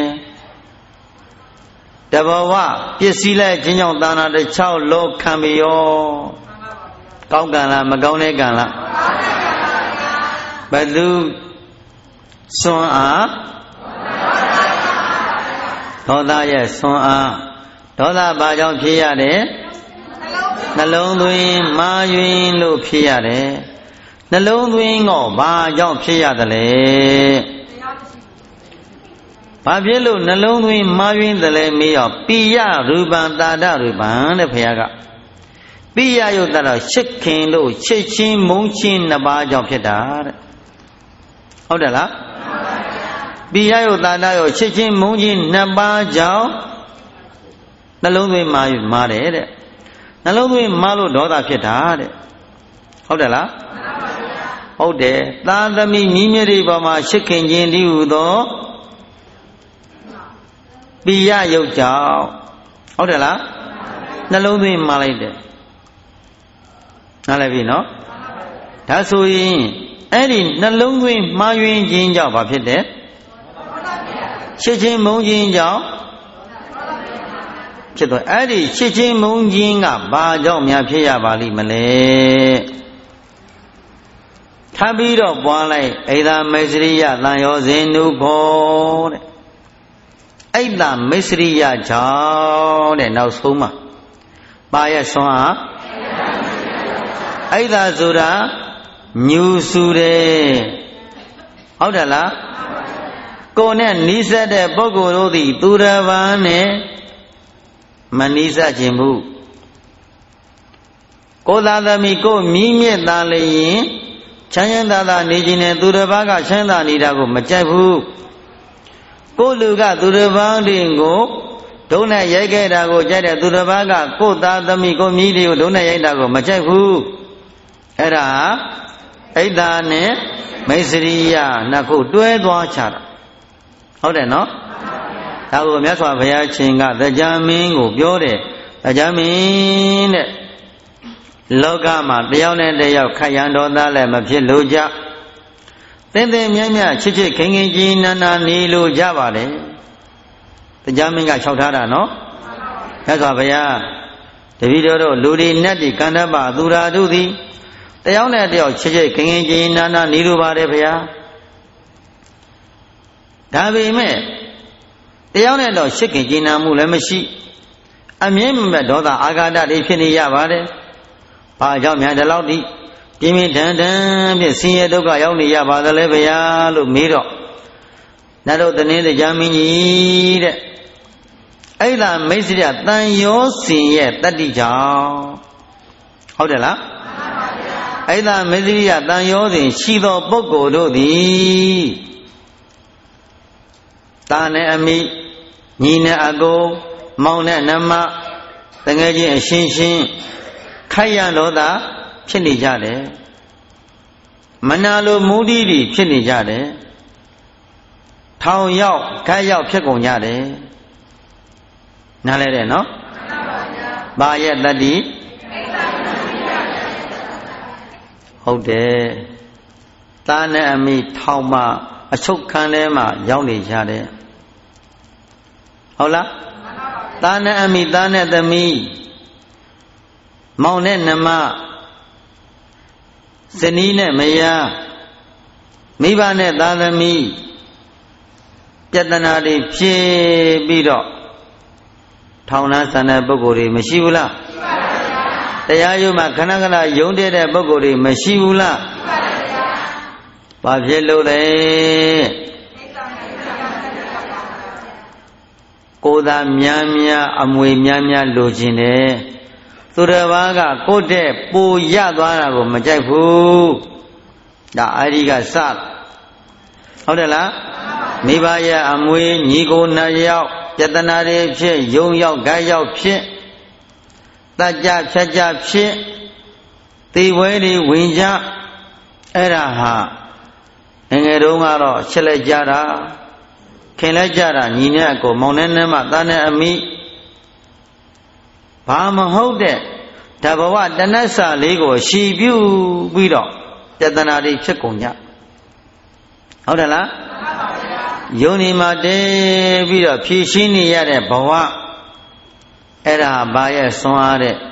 တဘောဝပစ္စည်းလိုက်ခြင်းကြောင့်တဏ္ဍတစ်ချောက်လောခံပြီရောကောင်းကံလားမကောင်းတဲ့ကံလားဘယ်သူစွမ်းအားဒေါသရဲ့စွမ်းအားဒေါသဘာကြောင့်ဖြစ်ရတယ်နှလုံးသွင်းမာယွင်လို့ဖြစ်ရတယ်နှလုံးသွင်းတော့ဘာကြောင့်ဖြစ်ရသလဲဘာဖြစ်လို့နှလုံးသွင်းမာယွင်တယ်လဲမေးရောပိယရူပံတာဒရူပံတဲ့ဘုရားကပိယယုတ်တော့ရှစ်ခင်လို့ချစ်ချင်းမုန်းချင်းနှစ်ပါးကြောင့်ဖြစ်တာတဲ့ဟုတ်တယ်လားပိယယုတ်တာဒရောချစ်ချင်းမုန်းချင်းနှစ်ပါးကြောင့်နှလုံးသွင်းမာယွင်မာတယ်တဲ့နှလုံးသွင်းမာလို့ဒေါသဖြစ်တာတဲ့ဟုတ်တယ်လားဟုတ်တယ်သာသမီမြည်မြည်ပေါ်မှာရှစ်ခင်ခြင်းတည်းဟူသောပိယယုတ်ကြောင့်ဟုတ်တယ်လားနှလုံးသွင်းမာလိုက်တယ်နားလည်ပြီနော်ဒါဆိုရင်အဲ့ဒီနှလုံးသွင်းမှားယွင်းခြင်းကြောင့်ဘာဖြစ်တယ်ချစ်ချင်းမုန်းခြင်းကြောင့်ဖြစ်တော့အဲ့ဒီချစ်ချင်းမုန်းခြင်းကဘာကြောင့်များဖြစ်ရပါလိမ့်မလဲထပ်ပြီးတော့ပွားလိုက်အိဒါမေစရိယတန်ရောဇင်နုဘောတဲ့အိဒါမေစရိယကြောင့်တဲ့နောက်ဆုံးမှာပါရဲ့ဆွမ်းအားအိဒါဆိုတာညူစုတယ်ဟုတ်တယ်လားကိုယ်နဲ့နီးစပ်တဲ့ပုဂ္ဂိုလ်တို့သည်သူတစ်ပါးနဲ့မနီးစပ်ခြင်းဘူးကိုယ်သာသမီကိုမြည်မြစ်သားလျင်ချမ်းချမ်းသာသာနေခြင်းနဲ့သူတစ်ပါးကချမ်းသာနေတာကိုမကြိုက်ဘူးကိုယ်လူကသူတစ်ပါးတင်ကိုဒုနဲ့ရိုက်ခဲ့တာကိုကြိုက်တဲ့သူတစ်ပါးကကိုယ်သားသမီကိုမြည်တွေကိုဒုနဲ့ရိုက်တာကိုမကြိုက်ဘူးအဲ့ဒါအိဒါနဲ့မိတ်စရိယနှစ်ခုတွဲသွားချတာဟုတ်တယ်နော်ဒါကိုမြတ်စွာဘုရားရှင်ကတရားမင်းကိုပြောတယ်တရားမင်းတဲ့လောကမှာတယောက်နဲ့တယောက်ခက်ရန်ဒေါသလည်းမဖြစ်လို့ကြသင်္သင်မြတ်မြတ်ချစ်ချစ်ခင်ခင်ကြီးနာနာနေလို့ကြပါလေတရားမင်းကလျှောက်ထားတာနော်မြတ်စွာဘုရားတပည့်တော်တို့လူတွေနတ်တွေကန္တပသူရာတို့သည်တယောက်နဲ့တယောက်ချစ်ချစ်ခင်ခင်ကြီးနာနာနေလိုပါတယ်ဘုရားဒါပေမဲ့တယောက်နဲ့တော့ရှစ်ခင်ကြီးနာမှုလည်းမရှိအမြင့်မဲ့ဒေါသအာဃာတတွေဖြစ်နေရပါတယ်။ဘာကြောင့်များဒီလောက်ဒီပြင်းပြင်းထန်ထန်ဖြင့်ဆင်းရဲဒုက္ခရောက်နေရပါသလဲဗျာလို့မေးတော့နတ်တို့တင်းတရားမင်းကြီးတဲ့အဲ့ဒါမိတ်ဆွေတန်ရောစင်ရဲ့တတ္တိကြောင့်ဟုတ်တယ်လားမှန်ပါဗျာအဲ့ဒါမိတ်ဆွေတန်ရောစင်ရှိသောပုဂ္ဂိုလ်တို့သည်တာနဲ့အမိညီနဲ့အကိုမောင်နဲ့နှမတငယ်ချင်းအရှင်းရှင်းခိုက်ရလောသာဖြစ်နေကြတယ်မနာလိုမူးတီးတွေဖြစ်နေကြတယ်ထောင်ရောက်ခက်ရောက်ဖြစ်ကုန်ကြတယ်နားလဲတယ်နော်မှန်ပါဗျာဘာရဲ့တတ္တိဟုတ်တယ်သားနဲ့အမိထောင်မှာအချုပ်ခံထဲမှာရောက်နေကြတယ်ဟုတ်လားသားနဲ့အမိသားနဲ့သမီးမောင်နဲ့နှမဇနီးနဲ့မယားမိဘနဲ့သားသမီးပြဿနာတွေဖြစ်ပြီးတော့ထောင်နှန်းဆန်တဲ့ပုဂ္ဂိုလ်တွေမရှိဘူးလားရှိပါပါဗျာတရားရုံးမှာခဏခဏယုံတဲ့တဲ့ပုဂ္ဂိုလ်တွေမရှိဘူးလားရှိပါပါဗျာဘာဖြစ်လို့လဲကိုယ်သာများများအမွေများများလိုချင်တယ်သူတစ်ပါးကကိုယ့်တဲ့ပိုရသွားတာကိုမကြိုက်ဘူးဒါအာရိကစဟုတ်တယ်လားမိဘရဲ့အမွေညီကိုနှစ်ယောက်ပြဿနာတွေဖြစ်ယုံရောက်ဂိုက်ရောက်ဖြစ်တကြဖြတ်ကြဖြစ်သေဝဲတွေဝင်ကြအဲ့ဒါဟာငယ်တုန်းကတော့ချက်လက်ကြတာခင်လိုက်ကြတာညီနဲ့အကိုမောင်နဲ့နှမသားနဲ့အမိဘာမဟုတ်တဲ့ဓဘဝတဏ္ဍစာလေးကိုရှည်ပြုပြီးတော့ပြဿနာတွေဖြစ်ကုန်ကြဟုတ်တယ်လားမှန်ပါဗျာယုံနေမှာတည်းပြီးတော့ဖြည့်ရှင်းနေရတဲ့ဘဝအဲ့ဒါဘာရဲ့ဆွမ်းအားတဲ့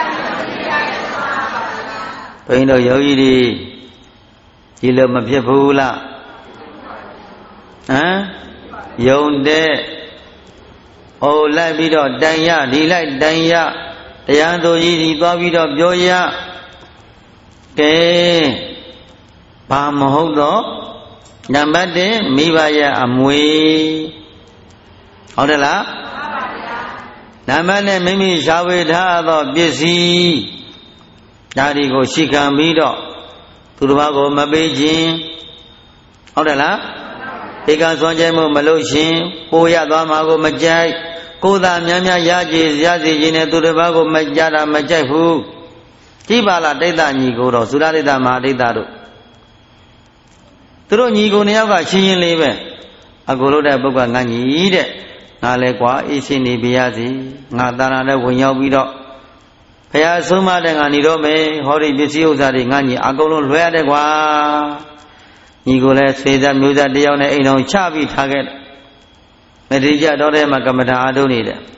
ဘုန်းတော်ယောဂီတွေဒီလိုမဖြစ်ဘူးလားဟမ်ယုံတဲ့အိုလိုက်ပြီးတော့တိုင်ရဒီလိုက်တိုင်ရတရားသူကြီးဒီသွားပြီးတော့ပြောရကဲဘာမဟုတ်တော့နံပါတ်တစ်မိဘရဲ့အမွေဟုတ်တယ်လားမှန်ပါဗျာနံပါတ်နဲ့မိမိရှားဝေထားသောပစ္စည်းဒါတွေကိုရှိခံပြီးတော့သူတစ်ပါးကိုမပေးခြင်းဟုတ်တယ်လားဧကဆွမ်းကြဲမှုမလို့ရှင်ပိုရသွားမှာကိုမကြိုက်ကိုယ်သာများများရကြည်ရစီခြင်းနဲ့သူတစ်ပါးကိုမကြတာမကြိုက်ဘူးကြည်ပါလားဒိဋ္ဌညီကိုတော့သုရဒိဋ္ဌမဟာဒိဋ္ဌတို့သူတို့ညီကိုနှစ်ယောက်ကချင်းချင်းလေးပဲအကိုလို့တဲ့ပုဂ္ဂိုလ်ငါညီတဲ့ငါလဲကွာအေးရှင်းနေပြရစီငါသာနာနဲ့ဝင်ရောက်ပြီးတော့ဘုရားဆုံးမတဲ့ငါနေတော့မယ်ဟောဒီပစ္စည်းဥစ္စာတွေငါညီအကုန်လုံးလွှဲရတယ်ကွာညီကိုလည်းဆွေသားမျိုးသားတယောက်နဲ့အိမ်တော်ချပြီးထားခဲ့မတိကြတော့တဲ့မှာကမ္မထာအားထုတ်နေတယ်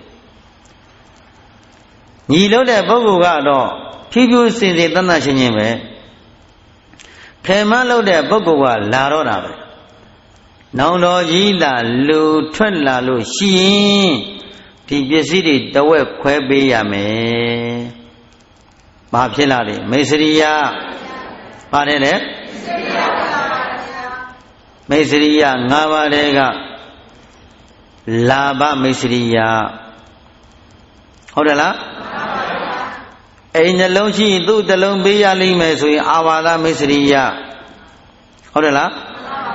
ညီလို့တဲ့ပုဂ္ဂိုလ်ကတော့ဖြည်းဖြည်းစင်စင်တန်တန်ရှင်းရှင်းပဲခေမလို့တဲ့ပုဂ္ဂိုလ်ကလာတော့တာပဲနောင်တော်ကြီးလာလူထွက်လာလို့ရှိရင်ဒီပစ္စည်းတွေတဝက်ခွဲပေးရမယ်ဘာဖြစ်လာလဲမေစရိယပါတယ်လေမေစရိယ၅ပါးတည်းကလာဘမေစရိယဟုတ်တယ်လားအိမ်နှလုံးရှိရင်သူ့နှလုံးပေးရလိမ့်မယ်ဆိုရင်အာဝါဒမေစရိယဟုတ်တယ်လား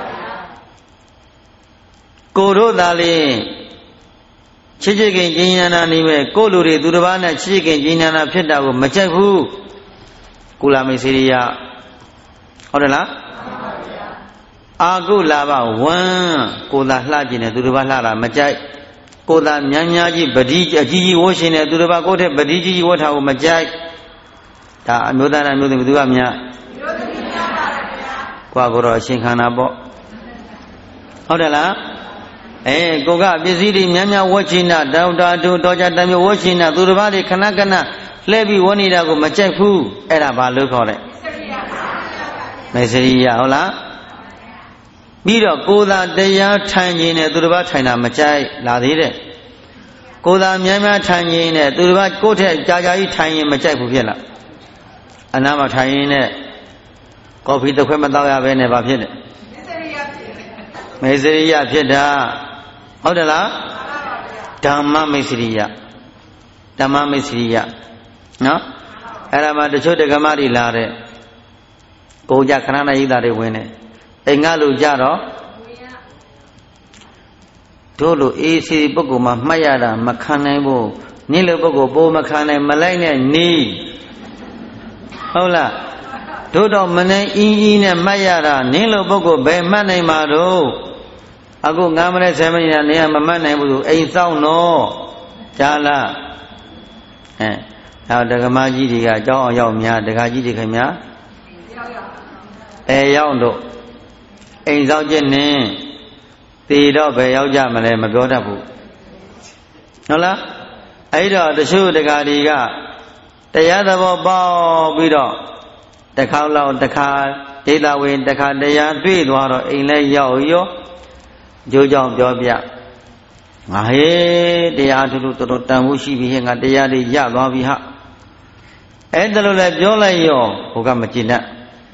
ကိုတို့သာလေချစ်ချစ်ခင်ကြီးညာနာနေမဲ့ကိုလူတွေသူတစ်ပါးနဲ့ချစ်ချစ်ခင်ကြီးညာနာဖြစ်တာကိုမကြိုက်ဘူးကုလမေစရိယဟုတ်တယ်လားအာကုလာဘဝမ်းကိုသာလှကျင်တယ်သူတစ်ပါးလှတာမကြိုက်ကိုသာများများကြီးပတိအကြီးကြီးဝှရှင်တယ်သူတစ်ပါးကိုယ့်ထက်ပတိကြီးကြီးဝှထားကိုမကြိုက်တဒါအမျိုးသားနဲ့အမျိုးသမီးဘယ်သူကများကွာကိုတော့အရှင်ခန္ဓာပေါ့ဟုတ်တယ်လားအဲကိုကပစ္စည်းတွေများများဝတ်ချင်တာတောင်းတာတို့တော်ကြတမျိုးဝတ်ချင်တာသူတစ်ပါးတွေခဏခဏလှည့်ပြီးဝတ်နေတာကိုမကြိုက်ဘူးအဲ့ဒါဘာလို့ခေါ်လဲမေစရိယဟုတ်လားပြီးတော့ကိုယ်သာတရားထိုင်ခြင်းနဲ့သူတစ်ပါးထိုင်တာမကြိုက်လာသေးတယ်ကိုယ်သာများများထိုင်ခြင်းနဲ့သူတစ်ပါးကိုယ့်ထက်ကြာကြာကြီးထိုင်ရင်မကြိုက်ဘူးဖြစ်လားအနားမှာထိုင်ရင်နဲ့ကော်ဖီတစ်ခွက်မတောက်ရဘဲနဲ့ဘာဖြစ်လဲမေစရိယဖြစ်တာဟုတ်တယ်လားဓမ္မမေစရိယဓမ္မမေစရိယနော်အဲ့ဒါမှတချို့တက္ကမတွေလာတဲ့ကိုကြခဏနာရိတာတွေဝင်တယ်အိမ်ကလူကြတော့တို့လိုအေးစီပုဂ္ဂိုလ်မှာမှတ်ရတာမခံနိုင်ဘူးနိလိုပုဂ္ဂိုလ်ပိုမခံနိုင်မလိုက်နဲ့နီးဟုတ်လားတို့တော့မနိုင်အင်းကြီးနဲ့မှတ်ရတာနင်းလိုပုဂ္ဂိုလ်ဘယ်မှတ်နိုင်မှာတော့အခုငါမနဲ့ဆယ်မိနစ်နဲ့မမှတ်နိုင်ဘူးအိမ်ဆောင်တော့ကြားလားအဲနောက်ဒကမကြီးတွေကအကြောင်းအောင်ရောက်များဒကာကြီးတွေခင်ဗျာအဲရောက်တော့အိမ်ဆောင်ခြင်းနဲ့တေတော့ဘယ်ရောက်ကြမလဲမပြောတတ်ဘူးဟုတ်လားအဲ့တော့တချို့ဒကာတွေကတရားသဘောပေါက်ပြီးတော့တစ်ခါလောက်တစ်ခါဒိဋ္ဌဝင်တစ်ခါတရားတွေ့သွားတော့အိမ်လဲရောက်ရောကြိုးကြောင့်ပြောပြငါဟေးတရားထူးထူးတော်တော်တန်ဖို့ရှိပြီဟဲ့ငါတရားတွေရသွားပြီဟာအဲ့ဒါလို့လည်းပြောလိုက်ရောဟိုကမကြည့်နဲ့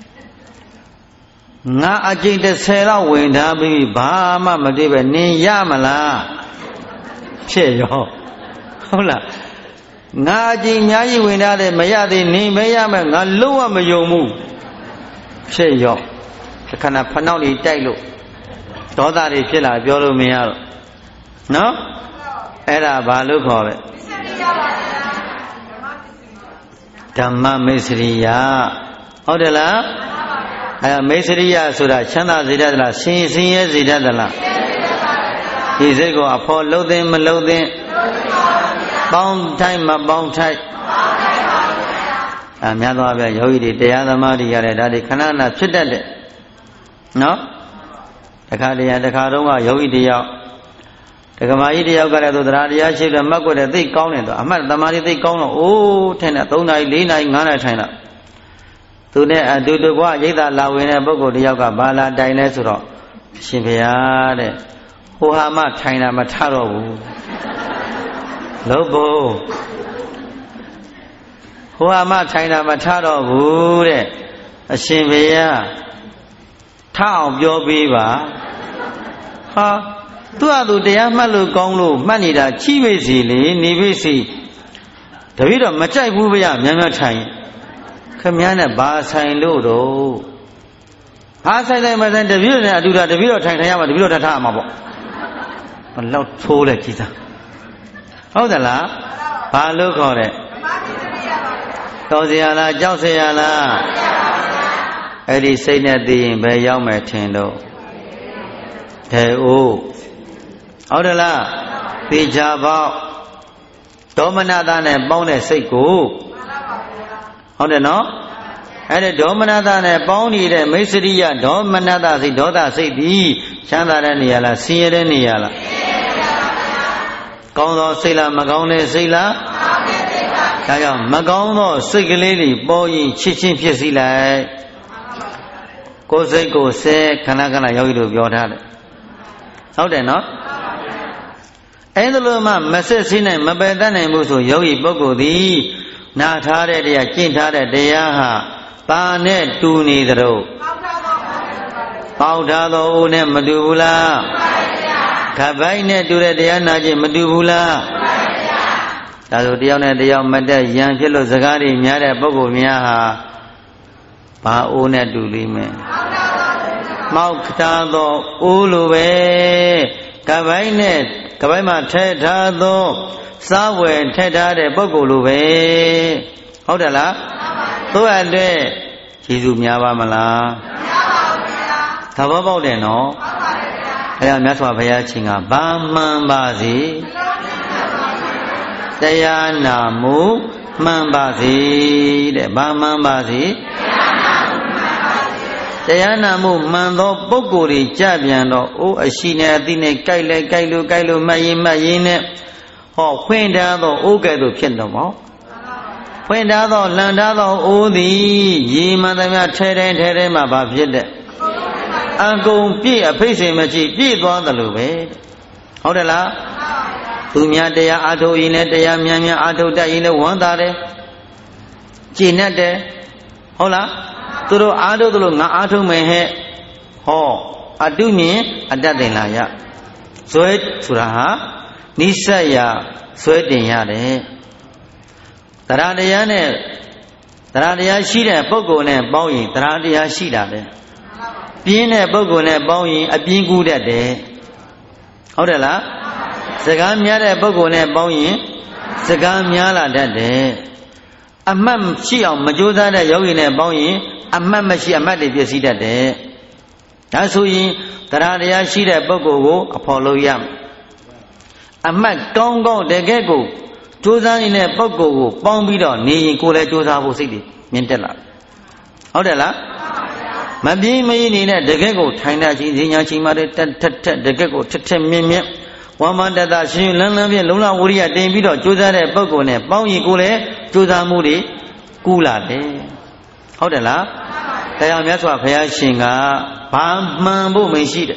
ငါအကျင့်တစ်ဆယ်လောက်ဝင်ထားပြီးဘာမှမတွေ့ပဲနင်ရမလားဖြစ်ရောဟုတ်လားငါအကျင့်အများကြီးဝင်ထားတယ်မရသေးနင်ပဲရမယ်ငါလုံးဝမယုံဘူးဖြစ်ရောခဏဖနှောက်လေးတိုက်လို့ဒေါသတွေဖြစ်လာပြောလို့မရတော့နော်အဲ့ဒါဘာလို့ခေါ်လဲဓမ္မမေစရိယဟုတ်တယ်လားအဲမေစရိယဆိုတာချမ်းသာစေတတ်သလားဆင်းဆင်းရဲစေတတ်သလားဒီစိတ်ကိုအဖို့လှုပ်သိမလှုပ်သိပေါင်းထိုက်မပေါင်းထိုက်အဲများသောအားဖြင့်ယောဂီတွေတရားသမားတွေရတယ်ဒါတွေခဏခဏဖြစ်တတ်တယ်နော်တခါတည်းရတခါတော့ကယောဂီတယောက်တက္ကမကြီးတယောက်ကလည်းသူတရားတရားရှိတယ်မှတ်ကွက်တယ်သိကောင်းတယ်သူအမှတ်သမာဓိသိကောင်းတော့အိုးထင်တယ်သုံးနာရီလေးနာရီငါးနာရီထိုင်တော့သူနဲ့အတူတူကရိတ်သာလာဝင်တဲ့ပုဂ္ဂိုလ်တယောက်ကဘာလာတိုင်လဲဆိုတော့ရှင်ဘုရားတဲ့ဟိုဟာမှထိုင်တာမထတော့ဘူးလို့ဘုံဟိုဟာမှထိုင်တာမထတော့ဘူးတဲ့အရှင်ဘုရားထအောင်ပြောပေးပါဟာသူ့အတူတရားမှတ်လို့ကောင်းလို့မှတ်နေတာချိပိစီလေနေပိစီတပည့်တော့မကြိုက်ဘူးဗျာများများထိုင်ခမည်းနဲ့ဘာဆိုင်လို့တော့ဘာဆိုင်ဆိုင်မဆိုင်တပည့်နဲ့အတူတာတပည့်တော့ထိုင်ထိုင်ရမှာတပည့်တော့ထားရမှာပေါ့ဘလောက်ထိုးလဲကြည်သားဟုတ်သလားဘာလို့ခေါ်တဲ့တော်စရာလားကြောက်စရာလားအဲ့ဒီစိတ်နဲ့သိရင်ဘယ်ရောက်မယ်ထင်တော့တဲ့အိုးဟုတ်တယ်လားသေချာပေါက်ဒေါမနတာနဲ့ပေါင်းတဲ့စိတ်ကိုဟုတ်တယ်နော်အဲ့ဒီဒေါမနတာနဲ့ပေါင်းနေတဲ့မိစ္ဆရိယဒေါမနတာစိတ်ဒေါသစိတ်ဒီချမ်းသာတဲ့နေရာလားဆင်းရဲတဲ့နေရာလားကောင်းသောစိတ်လားမကောင်းတဲ့စိတ်လားဒါကြောင့်မကောင်းသောစိတ်ကလေးတွေပေါ်ရင်ချစ်ချင်းဖြစ်စီလိုက်ကိုယ်စိတ်ကိုဆဲခဏခဏယောဂီတို့ပြောထားတယ်ဟုတ်တယ်နော်အဲ့ဒါလိုမှမဆက်စည်းနိုင်မပယ်တတ်နိုင်ဘူးဆိုယောဂီပုဂ္ဂိုလ်သည်နာထားတဲ့တရားကျင့်ထားတဲ့တရားဟာပါနဲ့တူနေသလိုပေါက်ထားသောဦးနဲ့မတူဘူးလားခပိုက်နဲ့တူတဲ့တရားနာခြင်းမတူဘူးလားဒါဆိုတယောက်နဲ့တယောက်မတက်ရန်ဖြစ်လို့စကားတွေများတဲ့ပုဂ္ဂိုလ်များဟာဘာအိုးနဲ့တူလိမ့်မယ်မောက်ထားသောဦးလိုပဲကပိုင်းနဲ့ကပိုင်းမှာထည့်ထားသောစားဝယ်ထည့်ထားတဲ့ပုဂ္ဂိုလ်လိုပဲဟုတ်တယ်လားသူ့အတွက်ကျေးဇူးများပါမလားများပါဘူးဗျာသဘောပေါက်တယ်နော်အဲဒါမြတ်စွာဘုရားရှင်ကဗာမှန်ပါစေတရားနာမှုမှန်ပါစေတဲ့ဘာမှန်ပါစေတရားနာမှုမှန်သောပုဂ္ဂိုလ်တွေကြပြန်တော့အိုးအရှိနဲ့အသိနဲ့ကြိုက်လဲကြိုက်လို့ကြိုက်လို့မှတ်ရင်မှတ်ရင်နဲ့ဟောဖွင့်ထားသောအိုးကဲ့သို့ဖြစ်တော့မောဖွင့်ထားသောလန်ထားသောအိုးသည်ရေမှန်သမျှထဲထဲထဲထဲမှာဘာဖြစ်တဲ့အကုန်ပြည့်အဖိတ်စင်မရှိပြည့်သွားတယ်လို့ပဲဟုတ်တယ်လားသူများတရားအားထုတ်ရင်လည်းတရားများများအားထုတ်တတ်ရင်လည်းဝမ်းသာတယ်ကျင့်တတ်တယ်ဟုတ်လားသူတို့အားထုတ်သလိုငါအားထုတ်မယ်ဟဲ့ဟောအတုမြင်အတတ်တင်လာရဇွဲဆိုတာဟာနိစ္စယဇွဲတင်ရတယ်တရားတရားနဲ့တရားတရားရှိတဲ့ပုဂ္ဂိုလ်နဲ့ပေါင်းရင်တရားတရားရှိတာပဲပြင်းတဲ့ပုဂ္ဂိုလ်နဲ့ပေါင်းရင်အပြင်းကူးတတ်တယ်ဟုတ်တယ်လားစကားများတဲ့ပုဂ္ဂိုလ်နဲ့ပေါင်းရင်စကားများလာတတ်တယ်အမှတ်ရှိအောင်မကြိုးစားတဲ့ယောဂီနဲ့ပေါင်းရင်အမှတ်မရှိအမှတ်တွေပြည့်စည်တတ်တယ်ဒါဆိုရင်တရားတရားရှိတဲ့ပုဂ္ဂိုလ်ကိုအဖော်လို့ရမယ်အမှတ်ကောင်းကောင်းတကယ်ကိုကြိုးစားနေတဲ့ပုဂ္ဂိုလ်ကိုပေါင်းပြီးတော့နေရင်ကိုယ်လည်းကြိုးစားဖို့စိတ်တွေမြင့်တက်လာဟုတ်တယ်လားမပြင်းမရင်းနေတဲ့တကယ်ကိုထိုင်တတ်ခြင်းဈဉ္ညာချိန်မှတက်တက်တက်တကယ်ကိုထက်ထက်မြင့်မြင့်ဝမ်းမတတရှင်လန်းလန်းဖြင့်လုံလဝရိယတင်ပြီးတော့ကြိုးစားတဲ့ပုဂ္ဂိုလ်နဲ့ပေါင်းရင်ကိုယ်လည်းကြိုးစားမှုတွေကူးလာတယ်ဟုတ်တယ်လားတရားမြတ်စွာဘုရားရှင်ကဘာမှန်ဖို့မရှိတယ်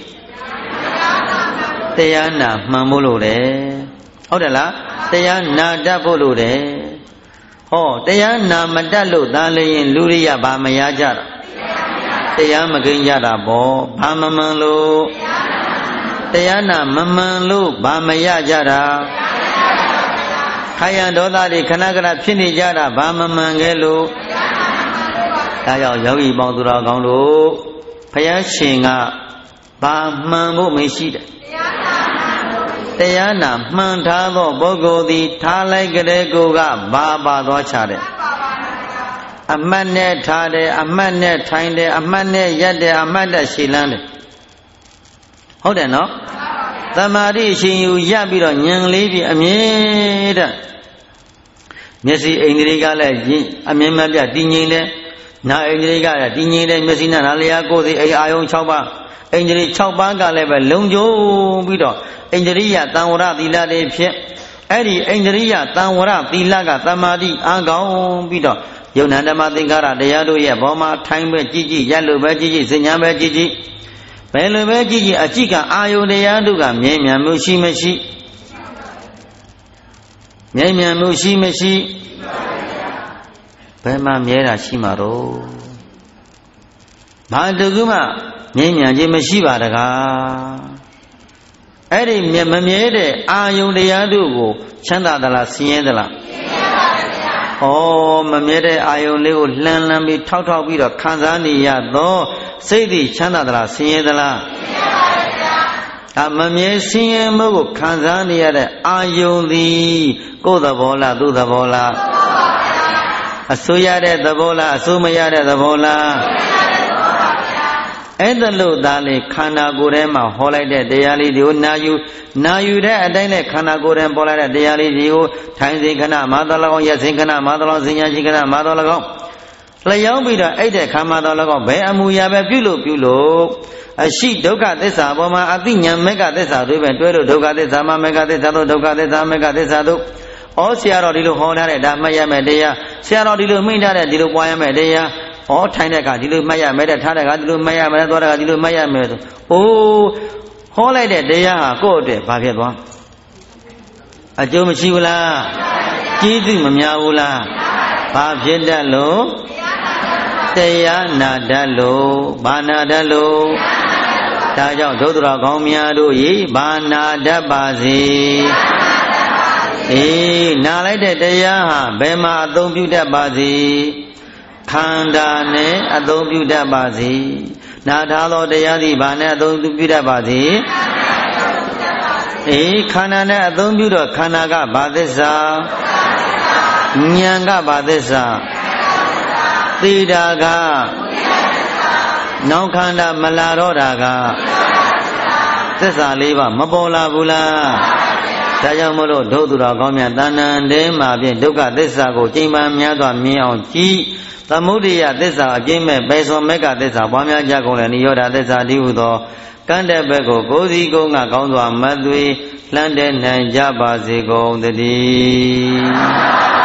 တရားနာမှန်ဖို့လို့တယ်ဟုတ်တယ်လားတရားနာတတ်ဖို့လို့တယ်ဟောတရားနာမတတ်လို့သာလျင်လူရိယဘာမရကြတာတရားမကိန်းကြတာပေါ့ဘာမမှန်လို့တရားနာမမှန်လို့ဘာမရကြတာခါယံဒေါသတွေခဏခဏဖြစ်နေကြတာဘာမမှန်ခဲ့လို့ဒါကြောင့်ယောဂီပေါင်းသူတော်ကောင်းတို့ဘုရားရှင်ကဘာမှန်ဖို့မရှိတယ်တရားနာမှန်ထားသောပုဂ္ဂိုလ်သည်ထားလိုက်ကြတဲ့ကိုကဘာပါသွားချတယ်အမှတ်နဲ့ထားတယ်အမှတ်နဲ့ထိုင်တယ်အမှတ်နဲ့ရက်တယ်အမှတ်နဲ့ရှည်လန်းတယ်ဟုတ်တယ်နော်သမာဓိအရှင်ယူရပြီးတော့ဉာဏ်လေးပြီးအမြဲတမ်းမျက်စိအိန္ဒြေကလည်းအမြဲမပြတည်ငြိမ်တယ်နာအိန္ဒြေကလည်းတည်ငြိမ်တယ်မျက်စိနဲ့နားလျာကိုယ်စီအိအာယုံ၆ပါးအိန္ဒြေ၆ပါးကလည်းပဲလုံခြုံပြီးတော့အိန္ဒြိယတံဝရသီလတွေဖြစ်အဲ့ဒီအိန္ဒြိယတံဝရသီလကသမာဓိအားကောင်းပြီးတော့ယုံနာဓမ္မသင်္ကာရတရားတို့ရဲ့ဘောမှာထိုင်ပဲကြည့်ကြည့်ရက်လို့ပဲကြည့်ကြည့်စဉ္ညာပဲကြည့်ကြည့်ဘယ်လိုပဲကြည့်ကြည့်အကြည့်ကအာယုတရားတို့ကမြဲမြံမှုရှိမရှိမြဲမြံမှုရှိမရှိဘယ်မှာမြဲတာရှိမှာတော့ဘာတကူမှမြဲမြံခြင်းမရှိပါတကားအဲ့ဒီမမြဲတဲ့အာယုတရားတို့ကိုချမ်းသာသလားဆင်းရဲသလားဩမမြဲတဲ့အာယုန်လေးကိုလှမ်းလှမ်းပြီးထောက်ထောက်ပြီးတော့ခံစားနေရတော့စိတ်သည်ချမ်းသာသလားဆင်းရဲသလားဆင်းရဲပါဗျာဒါမမြဲဆင်းရဲမှုကိုခံစားနေရတဲ့အာယုန်သည်ကိုယ်သဘောလားသူ့သဘောလားသဘောပါဗျာအစိုးရတဲ့သဘောလားအစိုးမရတဲ့သဘောလားအဲ့ဒါလို့သားလေခန္ဓာကိုယ်ထဲမှာဟောလိုက်တဲ့တရားလေးတွေကိုနာယူနာယူတဲ့အတိုင်းနဲ့ခန္ဓာကိုယ်ထဲပေါ်လာတဲ့တရားလေးတွေကိုထိုင်စဉ်ခဏမာသလောင်းရက်စဉ်ခဏမာသလောင်းစဉ်ညာရှိခဏမာသလောင်းလျောင်းပြီးတော့အဲ့တဲ့ခါမာသလောင်းဘယ်အမူအရာပဲပြုလို့ပြုလို့အရှိဒုက္ခသစ္စာပေါ်မှာအသိဉာဏ်မေကသစ္စာတွေပဲတွဲလို့ဒုက္ခသစ္စာမှာမေကသစ္စာတို့ဒုက္ခသစ္စာမေကသစ္စာတို့ဩဆရာတော်ဒီလိုဟောထားတဲ့ဒါမှတ်ရမယ်တရားဆရာတော်ဒီလိုမိန့်ထားတဲ့ဒီလိုပွားရမယ်တရားဩထိုင်တဲ့ကဒီလိုမှတ်ရမယ်တဲ့ထားတဲ့ကဒီလိုမှတ်ရမယ်သွားတဲ့ကဒီလိုမှတ်ရမယ်ဆိုအိုးဟောလိုက်တဲ့တရားဟာကိုယ့်အတွက်ဘာဖြစ်သွားအကျိုးမရှိဘူးလားကျေးဇူးမများဘူးလားဘာဖြစ်တတ်လို့တရားနာတတ်လို့ဘာနာတတ်လို့ဒါကြောင့်ဒုသရကောင်းများတို့ဤဘာနာတတ်ပါစေအေးနာလိုက်တဲ့တရားဟာဘယ်မှာအသုံးပြုတတ်ပါစေခန္ဓာနဲ့အသုံးပြုတတ်ပါစေနာထားသောတရားသည်ဘာနဲ့အသုံးပြုတတ်ပါစေအေးခန္ဓာနဲ့အသုံးပြုတော့ခန္ဓာကဘာသစ္စာဉာဏ်ကဘာသစ္စာသိတာကနောက်ခန္ဓာမလာတော့တာကသစ္စာလေးပါမပေါ်လာဘူးလားဒါကြောင့်မလို့ဒုသူတော်ကောင်းမြတ်တဏ္ဍန်တဲမှာဖြင့်ဒုက္ခသစ္စာကိုချိန်ပန်းများစွာမြင်အောင်ကြည့်သမုဒိယသစ္စာအပြည့်မဲ့ပဲစွန်မေကသစ္စာပွားများကြကုန်တဲ့နိရောဓသစ္စာတည်းဟုသောကံတဲ့ဘက်ကိုကိုယ်စီကိုယ်ငါကောင်းစွာမသွေလှမ်းတဲ့နိုင်ကြပါစေကုန်သတည်း